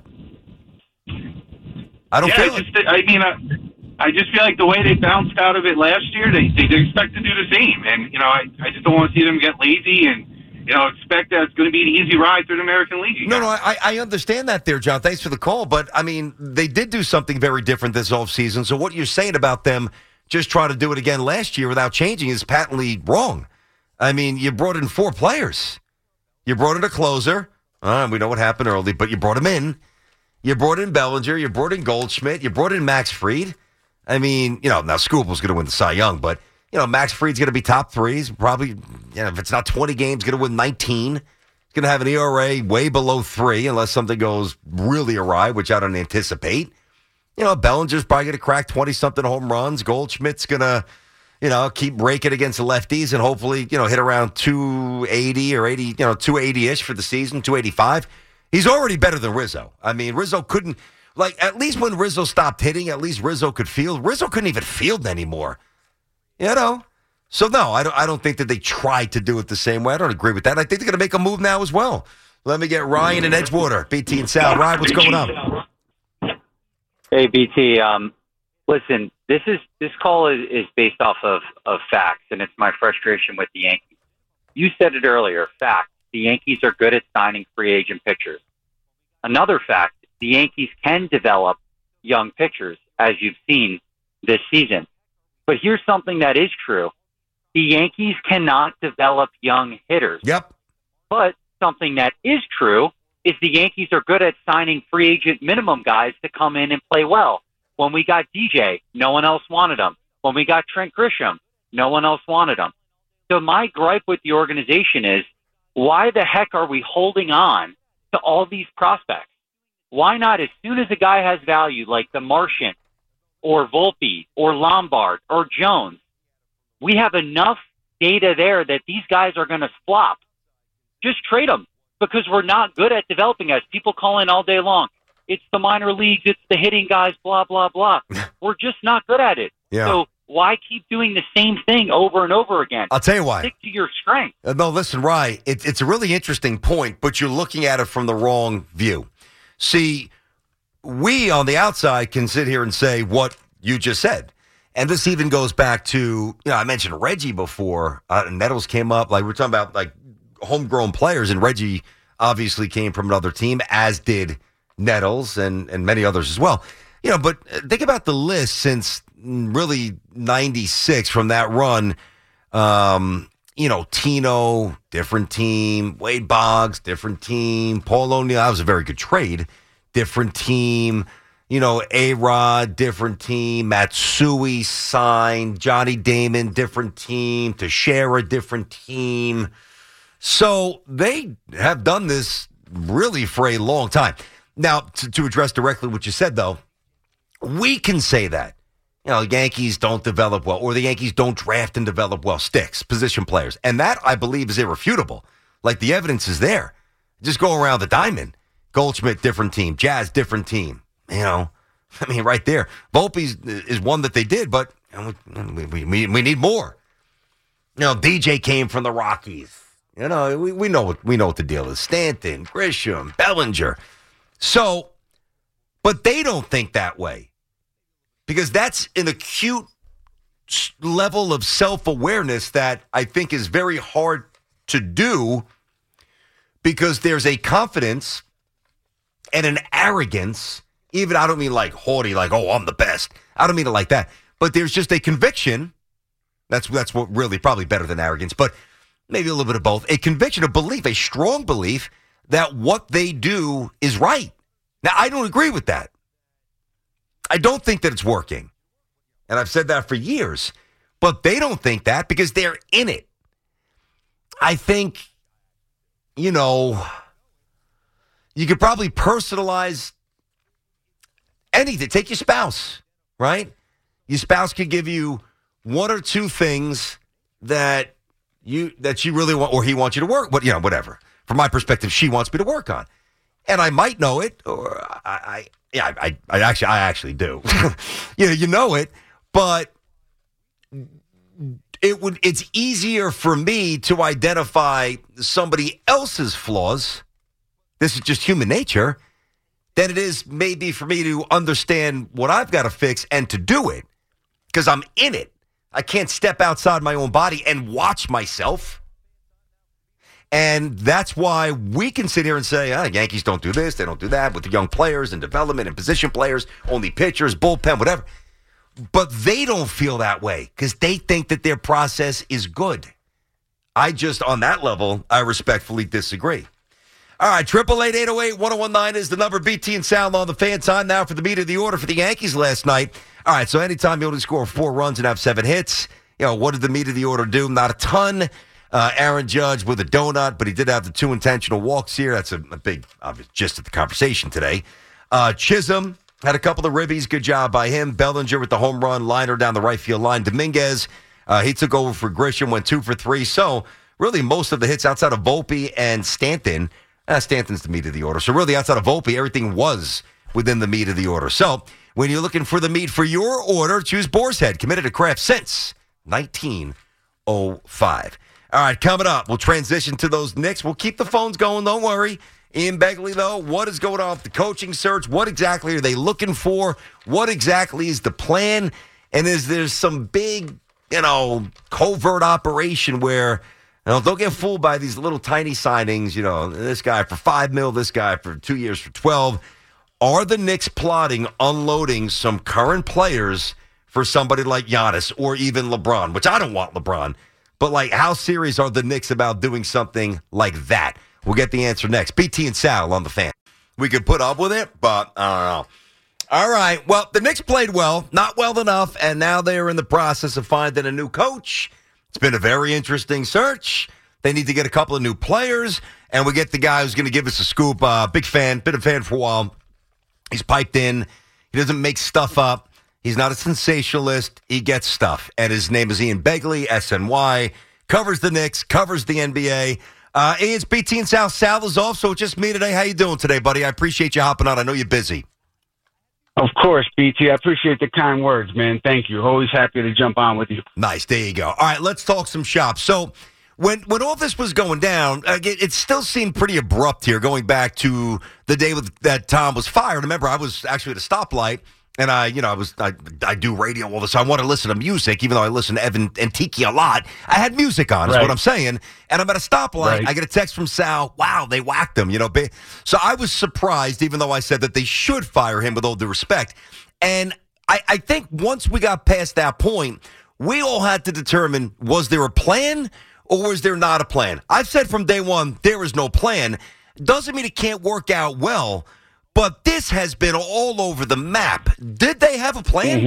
I don't feel it. I just feel like the way they bounced out of it last year, they expect to do the same. And, I just don't want to see them get lazy and, expect that it's going to be an easy ride through the American League. No, I understand that there, John. Thanks for the call. But, they did do something very different this offseason. So what you're saying about them just try to do it again last year without changing is patently wrong. I mean, you brought in 4 players. You brought in a closer. We know what happened early, but you brought him in. You brought in Bellinger. You brought in Goldschmidt. You brought in Max Fried. I mean, now Skubal's going to win the Cy Young, but, Max Fried's going to be top 3. He's probably, if it's not 20 games, going to win 19. He's going to have an ERA way below 3 unless something goes really awry, which I don't anticipate. Bellinger's probably going to crack 20-something home runs. Goldschmidt's going to, keep raking against the lefties and hopefully, hit around 280 or 80, 280-ish for the season, 285. He's already better than Rizzo. I mean, Rizzo couldn't, at least when Rizzo stopped hitting, at least Rizzo could field. Rizzo couldn't even field anymore. So, no, I don't think that they tried to do it the same way. I don't agree with that. I think they're going to make a move now as well. Let me get Ryan in Edgewater, BT and Sal. Ryan, what's going on? Hey, BT. Listen, this call is based off of facts, and it's my frustration with the Yankees. You said it earlier, fact. The Yankees are good at signing free agent pitchers. Another fact, the Yankees can develop young pitchers, as you've seen this season. But here's something that is true. The Yankees cannot develop young hitters. Yep. But something that is true is the Yankees are good at signing free agent minimum guys to come in and play well. When we got DJ, no one else wanted him. When we got Trent Grisham, no one else wanted him. So my gripe with the organization is, why the heck are we holding on to all these prospects? Why not, as soon as a guy has value, like the Martian or Volpe or Lombard or Jones, we have enough data there that these guys are going to flop. Just trade them, because we're not good at developing guys. People call in all day long. It's the minor leagues. It's the hitting guys, blah, blah, blah. We're just not good at it. Yeah. So why keep doing the same thing over and over again? I'll tell you why. Stick to your strength. No, listen, Rye, it's a really interesting point, but you're looking at it from the wrong view. See, we on the outside can sit here and say what you just said. And this even goes back to, I mentioned Reggie before. Nettles came up. We're talking about, homegrown players, and Reggie obviously came from another team, as did Nettles and many others as well. But think about the list since really 96 from that run. Tino, different team. Wade Boggs, different team. Paul O'Neill, that was a very good trade. Different team. A-Rod, different team. Matsui signed. Johnny Damon, different team. Teixeira, different team. So they have done this really for a long time. Now, to address directly what you said, though, we can say that. Yankees don't develop well, or the Yankees don't draft and develop well. Sticks, position players. And that, I believe, is irrefutable. The evidence is there. Just go around the diamond. Goldschmidt, different team. Jazz, different team. Right there. Volpe is one that they did, but we need more. DJ came from the Rockies. We know what the deal is. Stanton, Grisham, Bellinger. So, but they don't think that way, because that's an acute level of self-awareness that I think is very hard to do, because there's a confidence and an arrogance. Even, I don't mean haughty, I'm the best. I don't mean it like that. But there's just a conviction. That's what really probably better than arrogance, but maybe a little bit of both. A conviction, a belief, a strong belief that what they do is right. Now, I don't agree with that. I don't think that it's working. And I've said that for years. But they don't think that because they're in it. I think, you could probably personalize anything. Take your spouse, right? Your spouse could give you one or two things that you really want, or he wants you to work, but whatever. From my perspective, she wants me to work on, and I might know it, or I actually do. You know it, but it's easier for me to identify somebody else's flaws. This is just human nature. Than it is maybe for me to understand what I've got to fix and to do it, because I'm in it. I can't step outside my own body and watch myself. And that's why we can sit here and say, Yankees don't do this, they don't do that with the young players and development and position players, only pitchers, bullpen, whatever. but they don't feel that way because they think that their process is good. On that level, I respectfully disagree. All right, 888-808-1019 is the number. BT and Sal on the Fan. Time now for the meat of the order for the Yankees last night. All right, so anytime you only score 4 runs and have 7 hits, what did the meat of the order do? Not a ton. Aaron Judge with a donut, but he did have the 2 intentional walks here. That's a big obvious gist of the conversation today. Chisholm had a couple of ribbies. Good job by him. Bellinger with the home run liner down the right field line. Dominguez, he took over for Grisham, went 2 for 3. So really most of the hits outside of Volpe and Stanton. Stanton's the meat of the order. So really outside of Volpe, everything was within the meat of the order. So when you're looking for the meat for your order, choose Boar's Head, committed to craft since 1905. All right, coming up, we'll transition to those Knicks. We'll keep the phones going, don't worry. Ian Begley, though, what is going on with the coaching search? What exactly are they looking for? What exactly is the plan? And is there some big, covert operation where, don't get fooled by these little tiny signings, this guy for $5 million, this guy for 2 years for 12. Are the Knicks plotting unloading some current players for somebody like Giannis or even LeBron, which I don't want LeBron, but how serious are the Knicks about doing something like that? We'll get the answer next. BT and Sal on the Fan. We could put up with it, but I don't know. All right, well, the Knicks played well, not well enough, and now they're in the process of finding a new coach. It's been a very interesting search. They need to get a couple of new players, and we get the guy who's going to give us a scoop. Big fan, been a fan for a while. He's piped in. He doesn't make stuff up. He's not a sensationalist. He gets stuff. And his name is Ian Begley, SNY. Covers the Knicks, covers the NBA. It's BT and Sal. Sal is off, so it's just me today. How you doing today, buddy? I appreciate you hopping on. I know you're busy. Of course, BT. I appreciate the kind words, man. Thank you. Always happy to jump on with you. Nice. There you go. All right, let's talk some shop. So when all this was going down, it still seemed pretty abrupt here, going back to the day that Tom was fired. Remember, I was actually at a stoplight, and I do radio all the time. I want to listen to music, even though I listen to Evan and Tiki a lot. I had music on, is what I'm saying. And I'm at a stoplight. Right. I get a text from Sal. Wow, they whacked him. So I was surprised, even though I said that they should fire him with all due respect. And I think once we got past that point, we all had to determine, was there a plan or was there not a plan? I've said from day one, there is no plan. Doesn't mean it can't work out well. But this has been all over the map. Did they have a plan?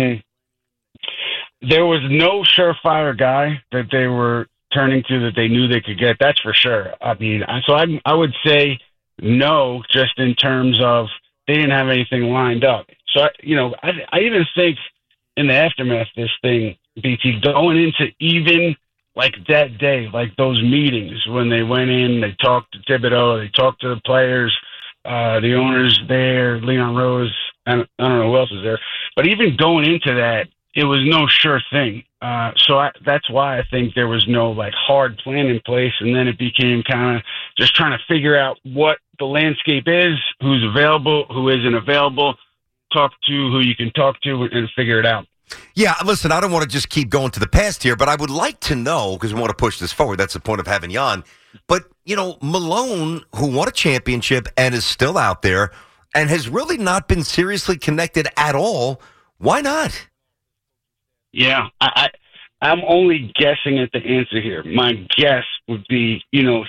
Mm-hmm. There was no surefire guy that they were turning to that they knew they could get. That's for sure. I mean, so I would say no, just in terms of they didn't have anything lined up. So, I even think in the aftermath of this thing, BT, going into even like that day, like those meetings when they went in, they talked to Thibodeau, they talked to the players, the owners there, Leon Rose, and I don't know who else is there. But even going into that, it was no sure thing. That's why I think there was no hard plan in place. And then it became kind of just trying to figure out what the landscape is, who's available, who isn't available, talk to who you can talk to and figure it out. Yeah, listen, I don't want to just keep going to the past here, but I would like to know, because we want to push this forward. That's the point of having you on. But, Malone, who won a championship and is still out there and has really not been seriously connected at all, why not? Yeah, I'm only guessing at the answer here. My guess would be,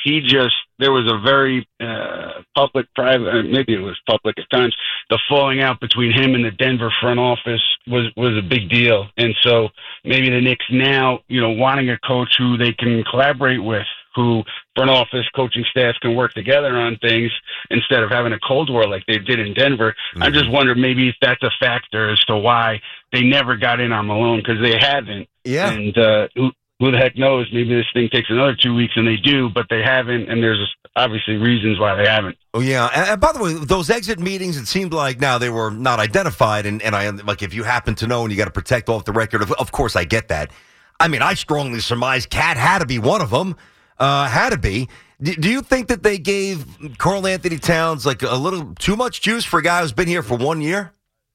there was a very public-private, maybe it was public at times, the falling out between him and the Denver front office was a big deal. And so maybe the Knicks now, wanting a coach who they can collaborate with, who front office, coaching staff can work together on things instead of having a Cold War like they did in Denver. Mm-hmm. I just wonder maybe if that's a factor as to why they never got in on Malone, because they haven't. Yeah. And who the heck knows? Maybe this thing takes another 2 weeks and they do, but they haven't, and there's obviously reasons why they haven't. Oh, yeah. And by the way, those exit meetings, it seemed like now they were not identified, and I if you happen to know and you got to protect off the record, of course I get that. I mean, I strongly surmise Cat had to be one of them. Had to be. Do you think that they gave Karl Anthony Towns a little too much juice for a guy who's been here for 1 year?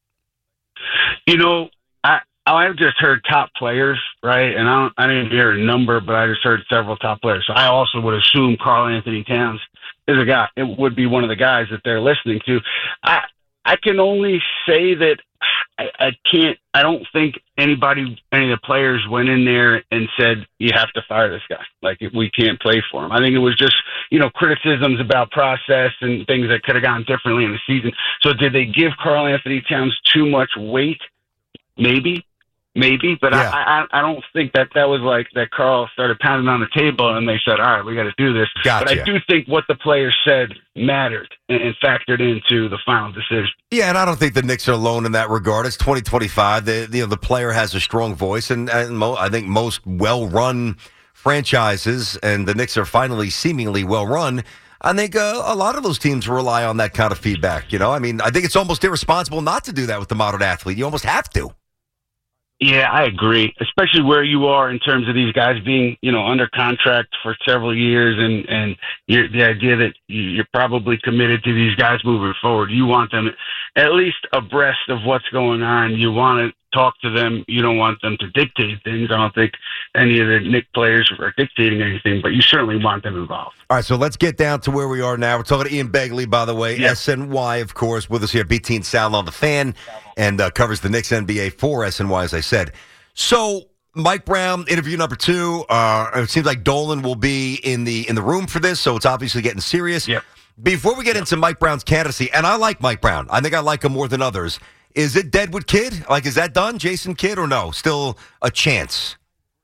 I've just heard top players, right? And I didn't hear a number, but I just heard several top players. So I also would assume Karl Anthony Towns is a guy. It would be one of the guys that they're listening to. I can only say that I don't think any of the players went in there and said, you have to fire this guy. Like, we can't play for him. I think it was just, criticisms about process and things that could have gone differently in the season. So did they give Karl Anthony Towns too much weight? Maybe, but yeah. I don't think that was like that. Karl started pounding on the table and they said, all right, we got to do this. Gotcha. But I do think what the players said mattered and factored into the final decision. Yeah, and I don't think the Knicks are alone in that regard. It's 2025. The player has a strong voice, and I think most well-run franchises, and the Knicks are finally seemingly well-run, I think a lot of those teams rely on that kind of feedback. I think it's almost irresponsible not to do that with the modern athlete. You almost have to. Yeah, I agree, especially where you are in terms of these guys being, under contract for several years and the idea that you're probably committed to these guys moving forward. You want them at least abreast of what's going on. You want to talk to them. You don't want them to dictate things. I don't think any of the Knicks players are dictating anything, but you certainly want them involved. All right, so let's get down to where we are now. We're talking to Ian Begley, by the way, yep. SNY, of course, with us here, BT and Sal on the Fan, and covers the Knicks NBA for SNY, as I said. So Mike Brown, interview number 2. It seems like Dolan will be in the room for this, so it's obviously getting serious. Yep. Before we get into Mike Brown's candidacy, and I like Mike Brown. I think I like him more than others. Is it dead with Kidd? Like, is that done, Jason Kidd, or no? Still a chance?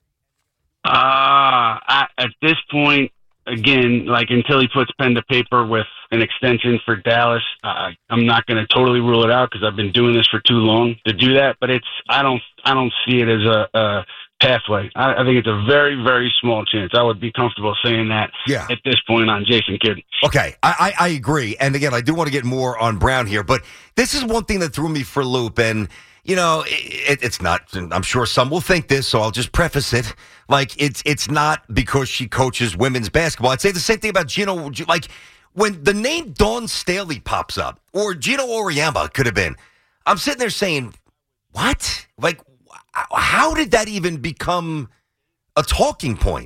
At this point, again, like until he puts pen to paper with an extension for Dallas, I'm not going to totally rule it out because I've been doing this for too long to do that. But I don't see it as a pathway. I think it's a very, very small chance. I would be comfortable saying that at this point on Jason Kidd. Okay, I agree. And again, I do want to get more on Brown here, but this is one thing that threw me for a loop. And, it's not, I'm sure some will think this, so I'll just preface it. Like, it's not because she coaches women's basketball. I'd say the same thing about Gino. Like, when the name Dawn Staley pops up, or Gino Auriemma could have been, I'm sitting there saying, what? Like, how did that even become a talking point?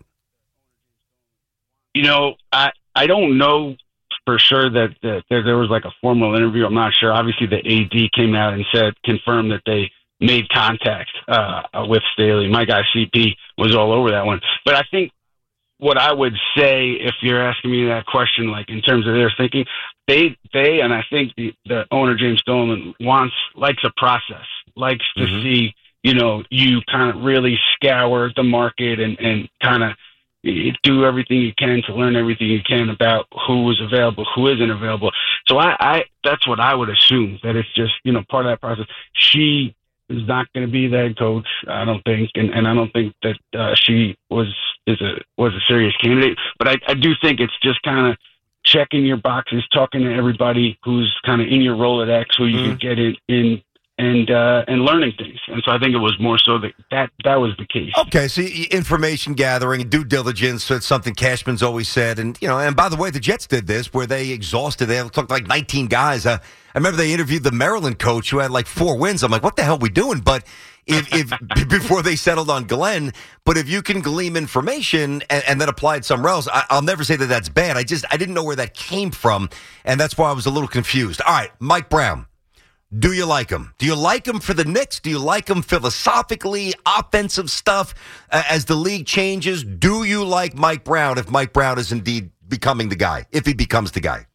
I don't know for sure that there was like a formal interview. I'm not sure. Obviously, the AD came out and confirmed that they made contact with Staley. My guy CP was all over that one. But I think what I would say, if you're asking me that question, like in terms of their thinking, they and I think the owner James Dolan likes a process, likes to see. You kind of really scour the market and kind of do everything you can to learn everything you can about who is available, who isn't available. So I that's what I would assume, that it's just, part of that process. She is not going to be the head coach, I don't think. And I don't think that she was a serious candidate. But I do think it's just kind of checking your boxes, talking to everybody who's kind of in your Rolodex, who you can get in and learning things. And so I think it was more so that was the case. Okay, so information gathering, due diligence, so it's something Cashman's always said. And, and by the way, the Jets did this where they exhausted, they took like 19 guys. I remember they interviewed the Maryland coach who had like 4 wins. I'm like, what the hell are we doing? But if before they settled on Glenn, but if you can glean information and then apply it somewhere else, I'll never say that that's bad. I didn't know where that came from. And that's why I was a little confused. All right, Mike Brown. Do you like him? Do you like him for the Knicks? Do you like him philosophically, offensive stuff as the league changes? Do you like Mike Brown if Mike Brown is indeed becoming the guy, if he becomes the guy?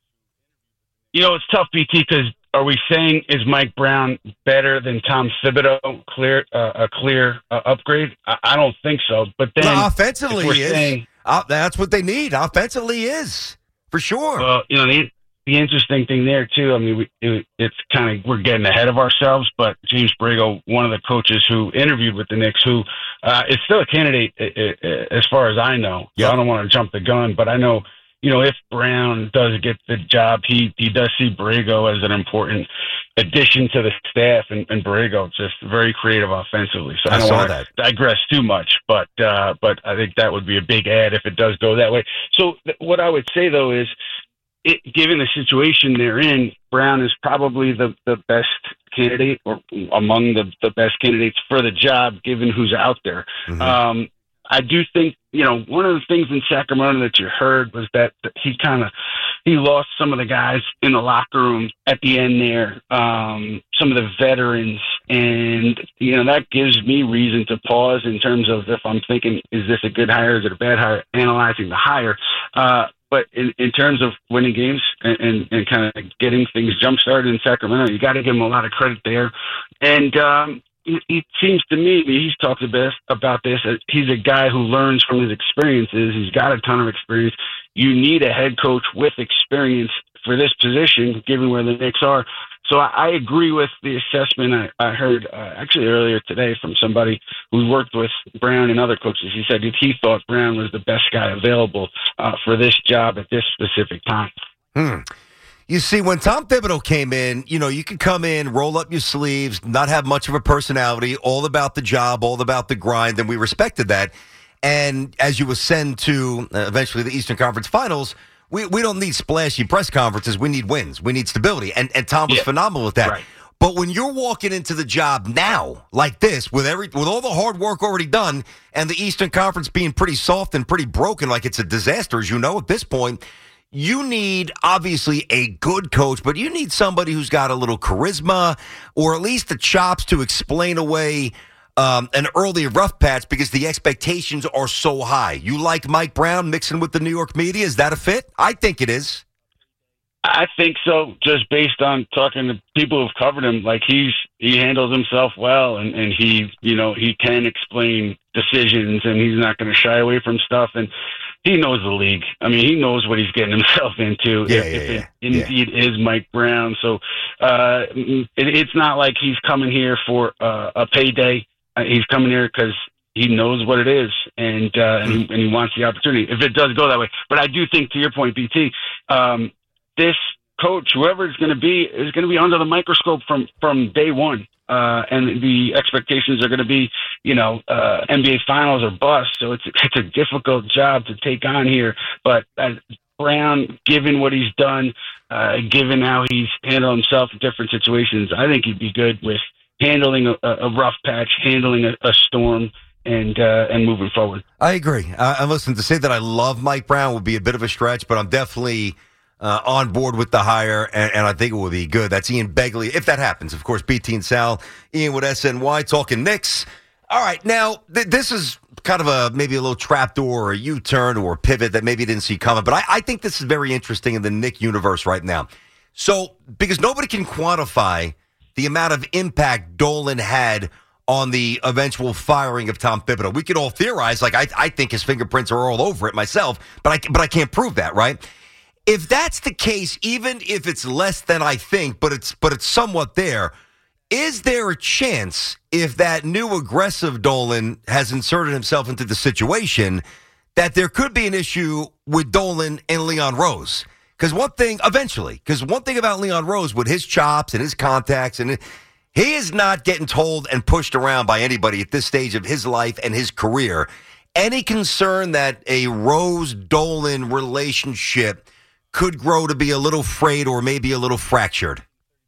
It's tough, BT, because are we saying is Mike Brown better than Tom Thibodeau, a clear upgrade? I don't think so. But then offensively he is. That's what they need. Offensively he is, for sure. Well, the interesting thing there, too, I mean, it's kind of, we're getting ahead of ourselves, but James Borrego, one of the coaches who interviewed with the Knicks, who is still a candidate as far as I know. Yep. So I don't want to jump the gun, but I know, if Brown does get the job, he does see Borrego as an important addition to the staff, and Borrego just very creative offensively. So I don't want to digress too much, but I think that would be a big add if it does go that way. So what I would say, though, is, given the situation they're in, Brown is probably the best candidate, or among the best candidates for the job, given who's out there. Mm-hmm. I do think, one of the things in Sacramento that you heard was that he lost some of the guys in the locker room at the end there, some of the veterans, And, that gives me reason to pause in terms of if I'm thinking, is this a good hire? Is it a bad hire? Analyzing the hire. But in terms of winning games and kind of getting things jump-started in Sacramento, you got to give him a lot of credit there. And it seems to me, he's talked about this, he's a guy who learns from his experiences. He's got a ton of experience. You need a head coach with experience for this position, given where the Knicks are. So I agree with the assessment I heard actually earlier today from somebody who worked with Brown and other coaches. He said that he thought Brown was the best guy available for this job at this specific time. You see, when Tom Thibodeau came in, you could come in, roll up your sleeves, not have much of a personality, all about the job, all about the grind, and we respected that. And as you ascend to eventually the Eastern Conference Finals, we don't need splashy press conferences. We need wins. We need stability. And Tom was phenomenal with that. Right. But when you're walking into the job now like this, with all the hard work already done, and the Eastern Conference being pretty soft and pretty broken, like it's a disaster, as you know at this point, you need, obviously, a good coach, but you need somebody who's got a little charisma or at least the chops to explain away an early rough patch because the expectations are so high. You like Mike Brown mixing with the New York media? Is that a fit? I think it is. I think so, just based on talking to people who've covered him. Like he handles himself well, and he can explain decisions, and he's not going to shy away from stuff. And he knows the league. I mean, he knows what he's getting himself into. If it indeed is Mike Brown. So it's not like he's coming here for a payday. He's coming here because he knows what it is, and he wants the opportunity. If it does go that way, but I do think, to your point, BT, this coach, whoever it's going to be, is going to be under the microscope from day one, and the expectations are going to be, NBA Finals or bust. So it's a difficult job to take on here. But Brown, given what he's done, given how he's handled himself in different situations, I think he'd be good with handling a rough patch, handling a storm, and moving forward. I agree. And listen, to say that I love Mike Brown would be a bit of a stretch, but I'm definitely on board with the hire, and I think it will be good. That's Ian Begley, if that happens. Of course, BT and Sal, Ian with SNY, talking Knicks. All right, now, this is kind of maybe a little trapdoor or a U-turn or a pivot that maybe you didn't see coming, but I think this is very interesting in the Knick universe right now. So, because nobody can quantify the amount of impact Dolan had on the eventual firing of Tom Thibodeau. We could all theorize, like I think his fingerprints are all over it myself, but I can't prove that, right? If that's the case, even if it's less than I think, but it's somewhat there, is there a chance, if that new aggressive Dolan has inserted himself into the situation, that there could be an issue with Dolan and Leon Rose? Because one thing about Leon Rose with his chops and his contacts, and he is not getting told and pushed around by anybody at this stage of his life and his career. Any concern that a Rose-Dolan relationship could grow to be a little frayed or maybe a little fractured?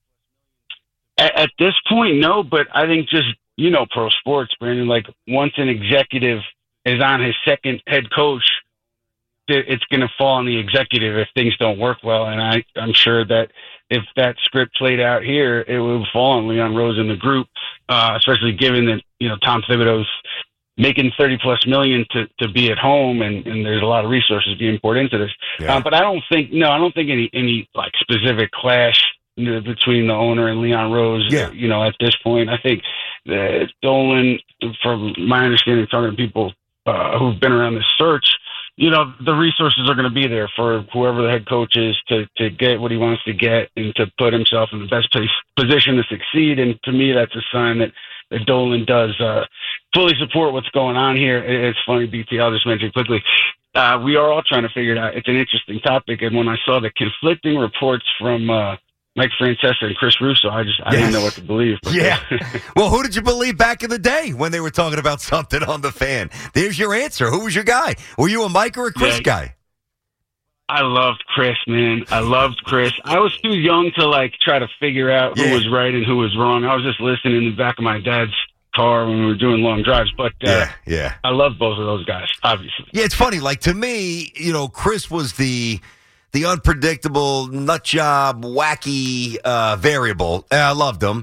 At this point, no, but I think just, pro sports, Brandon, like once an executive is on his second head coach, it's going to fall on the executive if things don't work well. And I'm sure that if that script played out here, it would fall on Leon Rose and the group, especially given that, Tom Thibodeau's making $30+ million to be at home, and there's a lot of resources being poured into this. Yeah. But I don't think any like specific clash between the owner and Leon Rose. Yeah. At this point, I think that Dolan, from my understanding, talking to people who've been around this search, the resources are going to be there for whoever the head coach is to get what he wants to get and to put himself in the best position to succeed. And to me, that's a sign that Dolan does fully support what's going on here. It's funny, BT, I'll just mention quickly. We are all trying to figure it out. It's an interesting topic. And when I saw the conflicting reports from Mike Francesa and Chris Russo, I didn't know what to believe. Yeah. Well, who did you believe back in the day when they were talking about something on the Fan? There's your answer. Who was your guy? Were you a Mike or a Chris guy? I loved Chris, man. I loved Chris. I was too young to try to figure out who was right and who was wrong. I was just listening in the back of my dad's car when we were doing long drives. But I love both of those guys, obviously. Yeah, it's funny. Like, to me, Chris was the unpredictable, nut job, wacky variable. I loved him.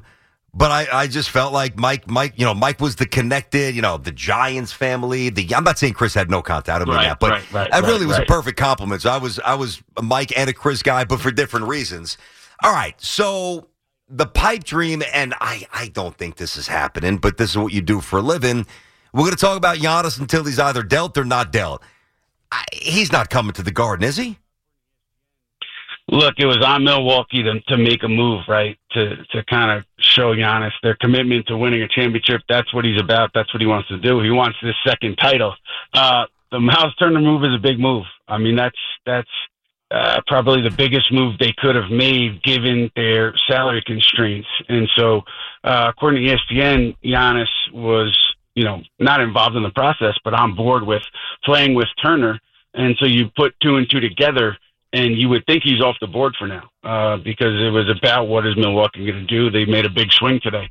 But I just felt like Mike, Mike was the connected, the Giants family. I'm not saying Chris had no contact. I don't mean that, but that really was a perfect compliment. So I was a Mike and a Chris guy, but for different reasons. All right, so the pipe dream, and I don't think this is happening, but this is what you do for a living. We're going to talk about Giannis until he's either dealt or not dealt. He's not coming to the Garden, is he? Look, it was on Milwaukee to make a move, right, to kind of show Giannis their commitment to winning a championship. That's what he's about. That's what he wants to do. He wants this second title. The Miles Turner move is a big move. I mean, that's probably the biggest move they could have made given their salary constraints. And so, according to ESPN, Giannis was, not involved in the process, but on board with playing with Turner. And so you put two and two together, and you would think he's off the board for now because it was about what is Milwaukee going to do. They made a big swing today.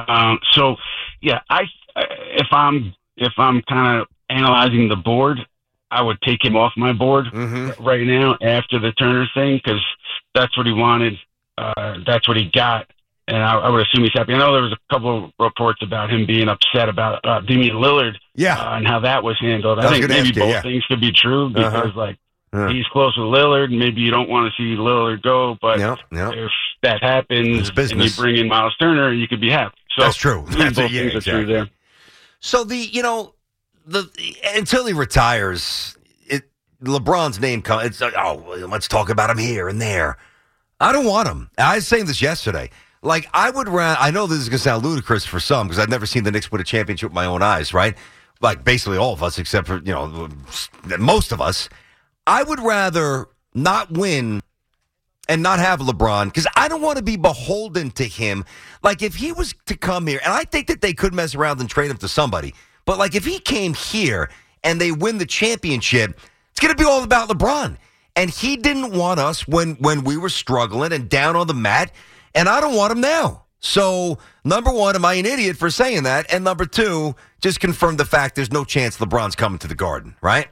If I'm kind of analyzing the board, I would take him off my board right now after the Turner thing because that's what he wanted. That's what he got. And I would assume he's happy. I know there was a couple of reports about him being upset about Damian Lillard and how that was handled. I think maybe both things could be true because, he's close with Lillard. Maybe you don't want to see Lillard go, but if that happens and you bring in Miles Turner, you could be happy. So that's true. Both things are true there. So until he retires, LeBron's name comes. Let's talk about him here and there. I don't want him. I was saying this yesterday. I would rather. I know this is going to sound ludicrous for some because I've never seen the Knicks win a championship with my own eyes, right? Like basically all of us, except for most of us. I would rather not win and not have LeBron because I don't want to be beholden to him. Like if he was to come here, and I think that they could mess around and trade him to somebody. But if he came here and they win the championship, it's going to be all about LeBron. And he didn't want us when we were struggling and down on the mat, and I don't want him now. So, number one, am I an idiot for saying that? And number two, just confirm the fact there's no chance LeBron's coming to the Garden, right?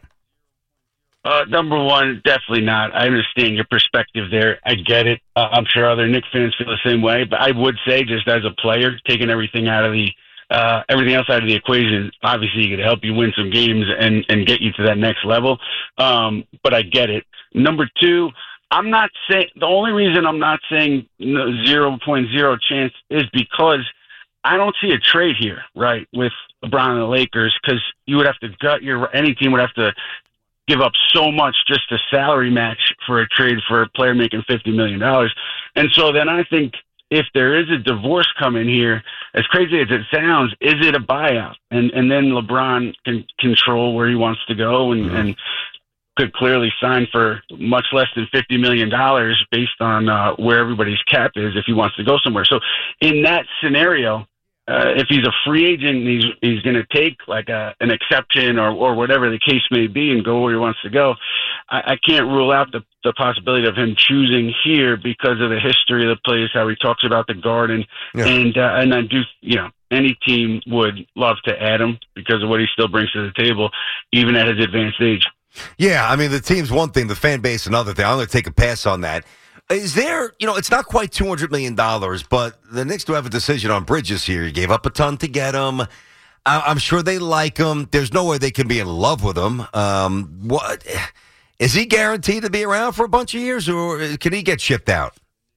Number one, definitely not. I understand your perspective there. I get it. I'm sure other Knicks fans feel the same way. But I would say, just as a player, taking everything else out of the equation, obviously, it could help you win some games and get you to that next level. But I get it. Number two, I'm not saying the only reason I'm not saying 0.0 chance is because I don't see a trade here, right, with LeBron and the Lakers, because you would have to any team would have to give up so much just a salary match for a trade for a player making $50 million. And so then I think if there is a divorce coming here, as crazy as it sounds, is it a buyout? And then LeBron can control where he wants to go and could clearly sign for much less than $50 million based on where everybody's cap is if he wants to go somewhere. So in that scenario, if he's a free agent and he's going to take an exception or whatever the case may be and go where he wants to go, I can't rule out the possibility of him choosing here because of the history of the place, how he talks about the Garden. Yeah. And I do, any team would love to add him because of what he still brings to the table, even at his advanced age. Yeah, I mean, the team's one thing, the fan base another thing. I'm going to take a pass on that. Is there, it's not quite $200 million, but the Knicks do have a decision on Bridges here. You gave up a ton to get him. I'm sure they like him. There's no way they can be in love with him. What is he guaranteed to be around for a bunch of years, or can he get shipped out?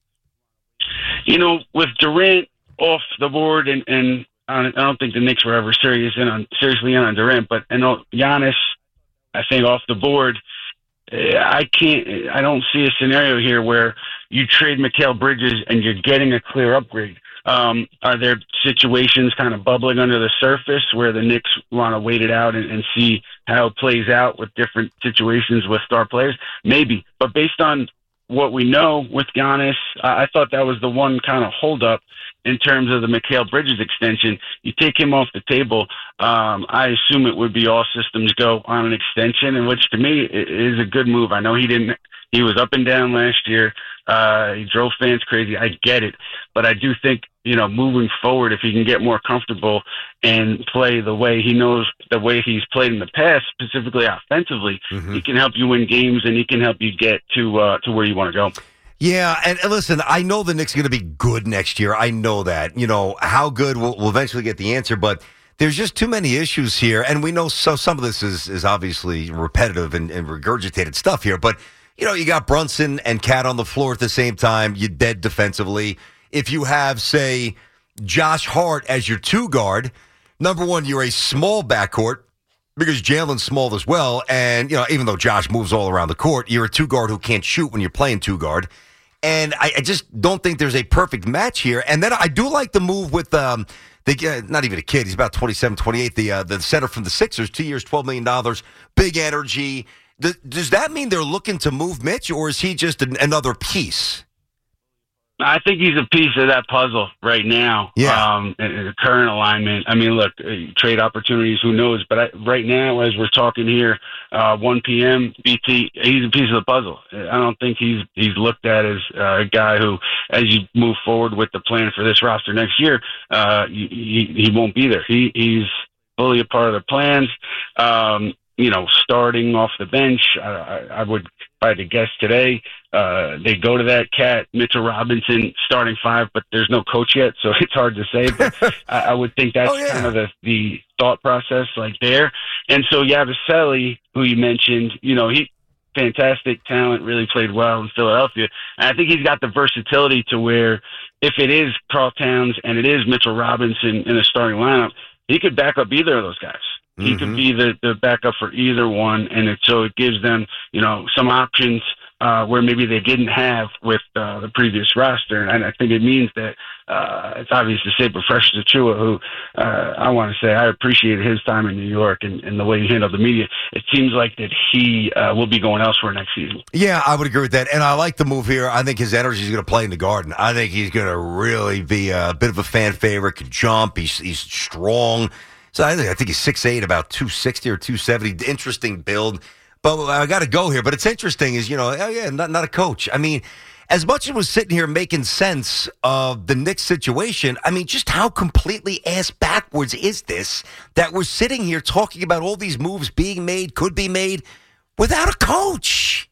With Durant off the board, and I don't think the Knicks were ever seriously in on Durant, but Giannis, I think off the board, I don't see a scenario here where you trade Mikal Bridges and you're getting a clear upgrade. Are there situations kind of bubbling under the surface where the Knicks want to wait it out and see how it plays out with different situations with star players? Maybe. But based on what we know with Giannis, I thought that was the one kind of holdup in terms of the Mikal Bridges extension. You take him off the table, I assume it would be all systems go on an extension, and which to me is a good move. I know he was up and down last year. He drove fans crazy. I get it. But I do think, moving forward, if he can get more comfortable and play the way he knows, the way he's played in the past, specifically offensively, he can help you win games and he can help you get to where you want to go. Yeah, and listen, I know the Knicks are going to be good next year. I know that. How good, we'll eventually get the answer, but there's just too many issues here, and we know some of this is obviously repetitive and regurgitated stuff here, but, you got Brunson and Cat on the floor at the same time. You're dead defensively. If you have, say, Josh Hart as your two guard, number one, you're a small backcourt because Jalen's small as well, and, even though Josh moves all around the court, you're a two guard who can't shoot when you're playing two guard. And I just don't think there's a perfect match here. And then I do like the move with not even a kid. He's about 27, 28. The center from the Sixers, 2 years, $12 million, big energy. Does that mean they're looking to move Mitch, or is he just another piece? I think he's a piece of that puzzle right now. Yeah. In the current alignment. I mean, look, trade opportunities, who knows? But right now, as we're talking here, 1 p.m., BT, he's a piece of the puzzle. I don't think he's looked at as a guy who, as you move forward with the plan for this roster next year, he won't be there. He's fully a part of the plans. Starting off the bench, I would, if I had to guess today, they go to that Cat, Mitchell Robinson, starting five, but there's no coach yet, so it's hard to say. But I would think that's kind of the thought process there. And so Yabusele, who you mentioned, he fantastic talent, really played well in Philadelphia. And I think he's got the versatility to where if it is Karl Towns and it is Mitchell Robinson in the starting lineup, he could back up either of those guys. He could be the backup for either one, and so it gives them, some options where maybe they didn't have with the previous roster. And I think it means that it's obvious to say Precious Achiuwa, who I want to say I appreciated his time in New York and the way he handled the media. It seems like that he will be going elsewhere next season. Yeah, I would agree with that. And I like the move here. I think his energy is going to play in the Garden. I think he's going to really be a bit of a fan favorite, can jump. He's strong. So I think he's 6'8", about 260 or 270. Interesting build. But I got to go here. But it's interesting is, not a coach. I mean, as much as was sitting here making sense of the Knicks situation, I mean, just how completely ass backwards is this that we're sitting here talking about all these moves being made, could be made, without a coach?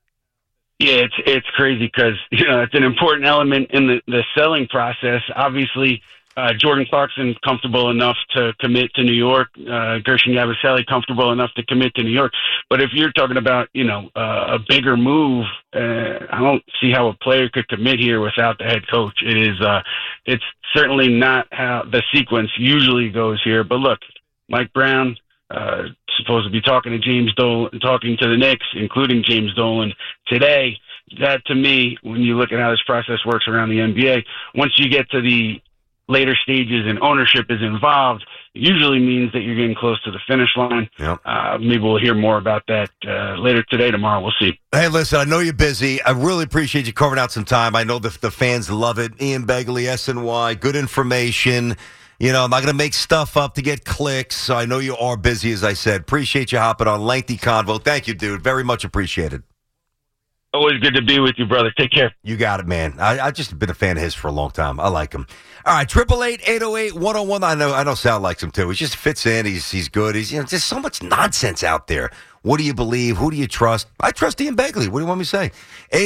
Yeah, it's crazy because, it's an important element in the selling process. Obviously, Jordan Clarkson comfortable enough to commit to New York. Gershon Yabusele comfortable enough to commit to New York. But if you're talking about, a bigger move, I don't see how a player could commit here without the head coach. It's certainly not how the sequence usually goes here. But look, Mike Brown, supposed to be talking to James Dolan, talking to the Knicks, including James Dolan today. That, to me, when you look at how this process works around the NBA, once you get to the later stages and ownership is involved, usually means that you're getting close to the finish line. Yep. Maybe we'll hear more about that later today, tomorrow. We'll see. Hey, listen, I know you're busy. I really appreciate you carving out some time. I know the fans love it. Ian Begley, SNY, good information. I'm not going to make stuff up to get clicks, so I know you are busy, as I said. Appreciate you hopping on. Lengthy convo. Thank you, dude. Very much appreciated. Always good to be with you, brother. Take care. You got it, man. I've just been a fan of his for a long time. I like him. All right, 888-808-1019. I know Sal likes him too. He just fits in. He's good. He's just so much nonsense out there. What do you believe? Who do you trust? I trust Ian Begley. What do you want me to say?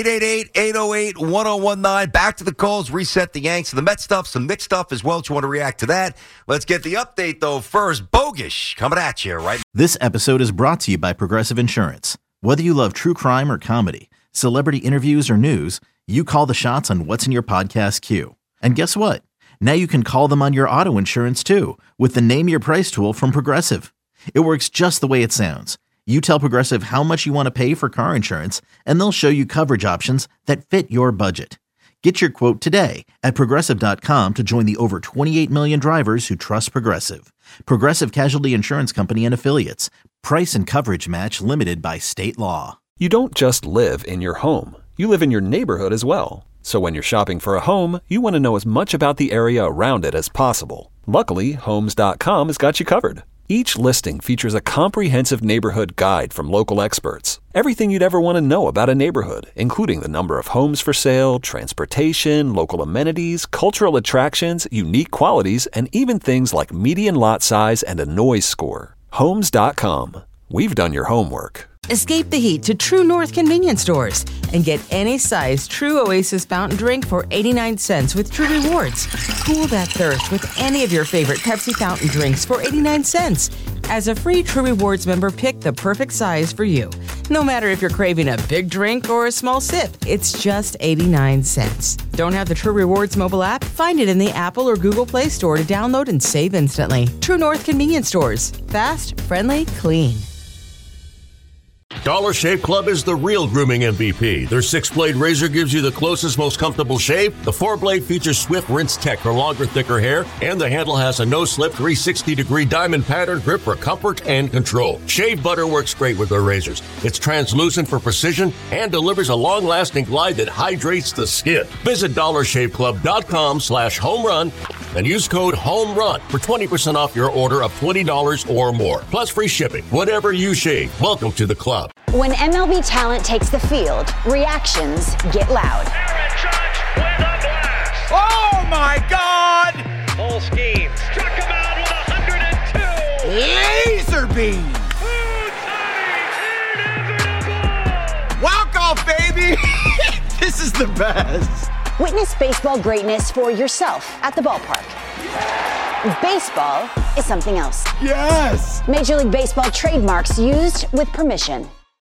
888-808-1019. Back to the calls. Reset the Yanks and the Met stuff. Some Knicks stuff as well. If you want to react to that. Let's get the update though. First, Bogish coming at you right. This episode is brought to you by Progressive Insurance. Whether you love true crime or comedy, celebrity interviews or news, you call the shots on what's in your podcast queue. And guess what? Now you can call them on your auto insurance too with the Name Your Price tool from Progressive. It works just the way it sounds. You tell Progressive how much you want to pay for car insurance, and they'll show you coverage options that fit your budget. Get your quote today at Progressive.com to join the over 28 million drivers who trust Progressive. Progressive Casualty Insurance Company and Affiliates. Price and coverage match limited by state law. You don't just live in your home. You live in your neighborhood as well. So when you're shopping for a home, you want to know as much about the area around it as possible. Luckily, Homes.com has got you covered. Each listing features a comprehensive neighborhood guide from local experts. Everything you'd ever want to know about a neighborhood, including the number of homes for sale, transportation, local amenities, cultural attractions, unique qualities, and even things like median lot size and a noise score. Homes.com. We've done your homework. Escape the heat to True North convenience stores and get any size True Oasis fountain drink for 89 cents with True Rewards. Cool that thirst with any of your favorite Pepsi fountain drinks for 89 cents. As a free True Rewards member, pick the perfect size for you. No matter if you're craving a big drink or a small sip, it's just 89 cents. Don't have the True Rewards mobile app? Find it in the Apple or Google Play Store to download and save instantly. True North convenience stores. Fast, friendly, clean. Dollar Shave Club is the real grooming MVP. Their 6-blade razor gives you the closest, most comfortable shave. The 4-blade features swift rinse tech for longer, thicker hair. And the handle has a no-slip 360-degree diamond pattern grip for comfort and control. Shave butter works great with their razors. It's translucent for precision and delivers a long-lasting glide that hydrates the skin. Visit DollarShaveClub.com/homerun and use code HOMERUN for 20% off your order of $20 or more. Plus free shipping. Whatever you shave, welcome to the club. When MLB talent takes the field, reactions get loud. Oh my God! Full scheme. Struck him out with 102. Laser beam. Walk off, baby. This is the best. Witness baseball greatness for yourself at the ballpark. Baseball is something else. Yes. Major League Baseball trademarks used with permission.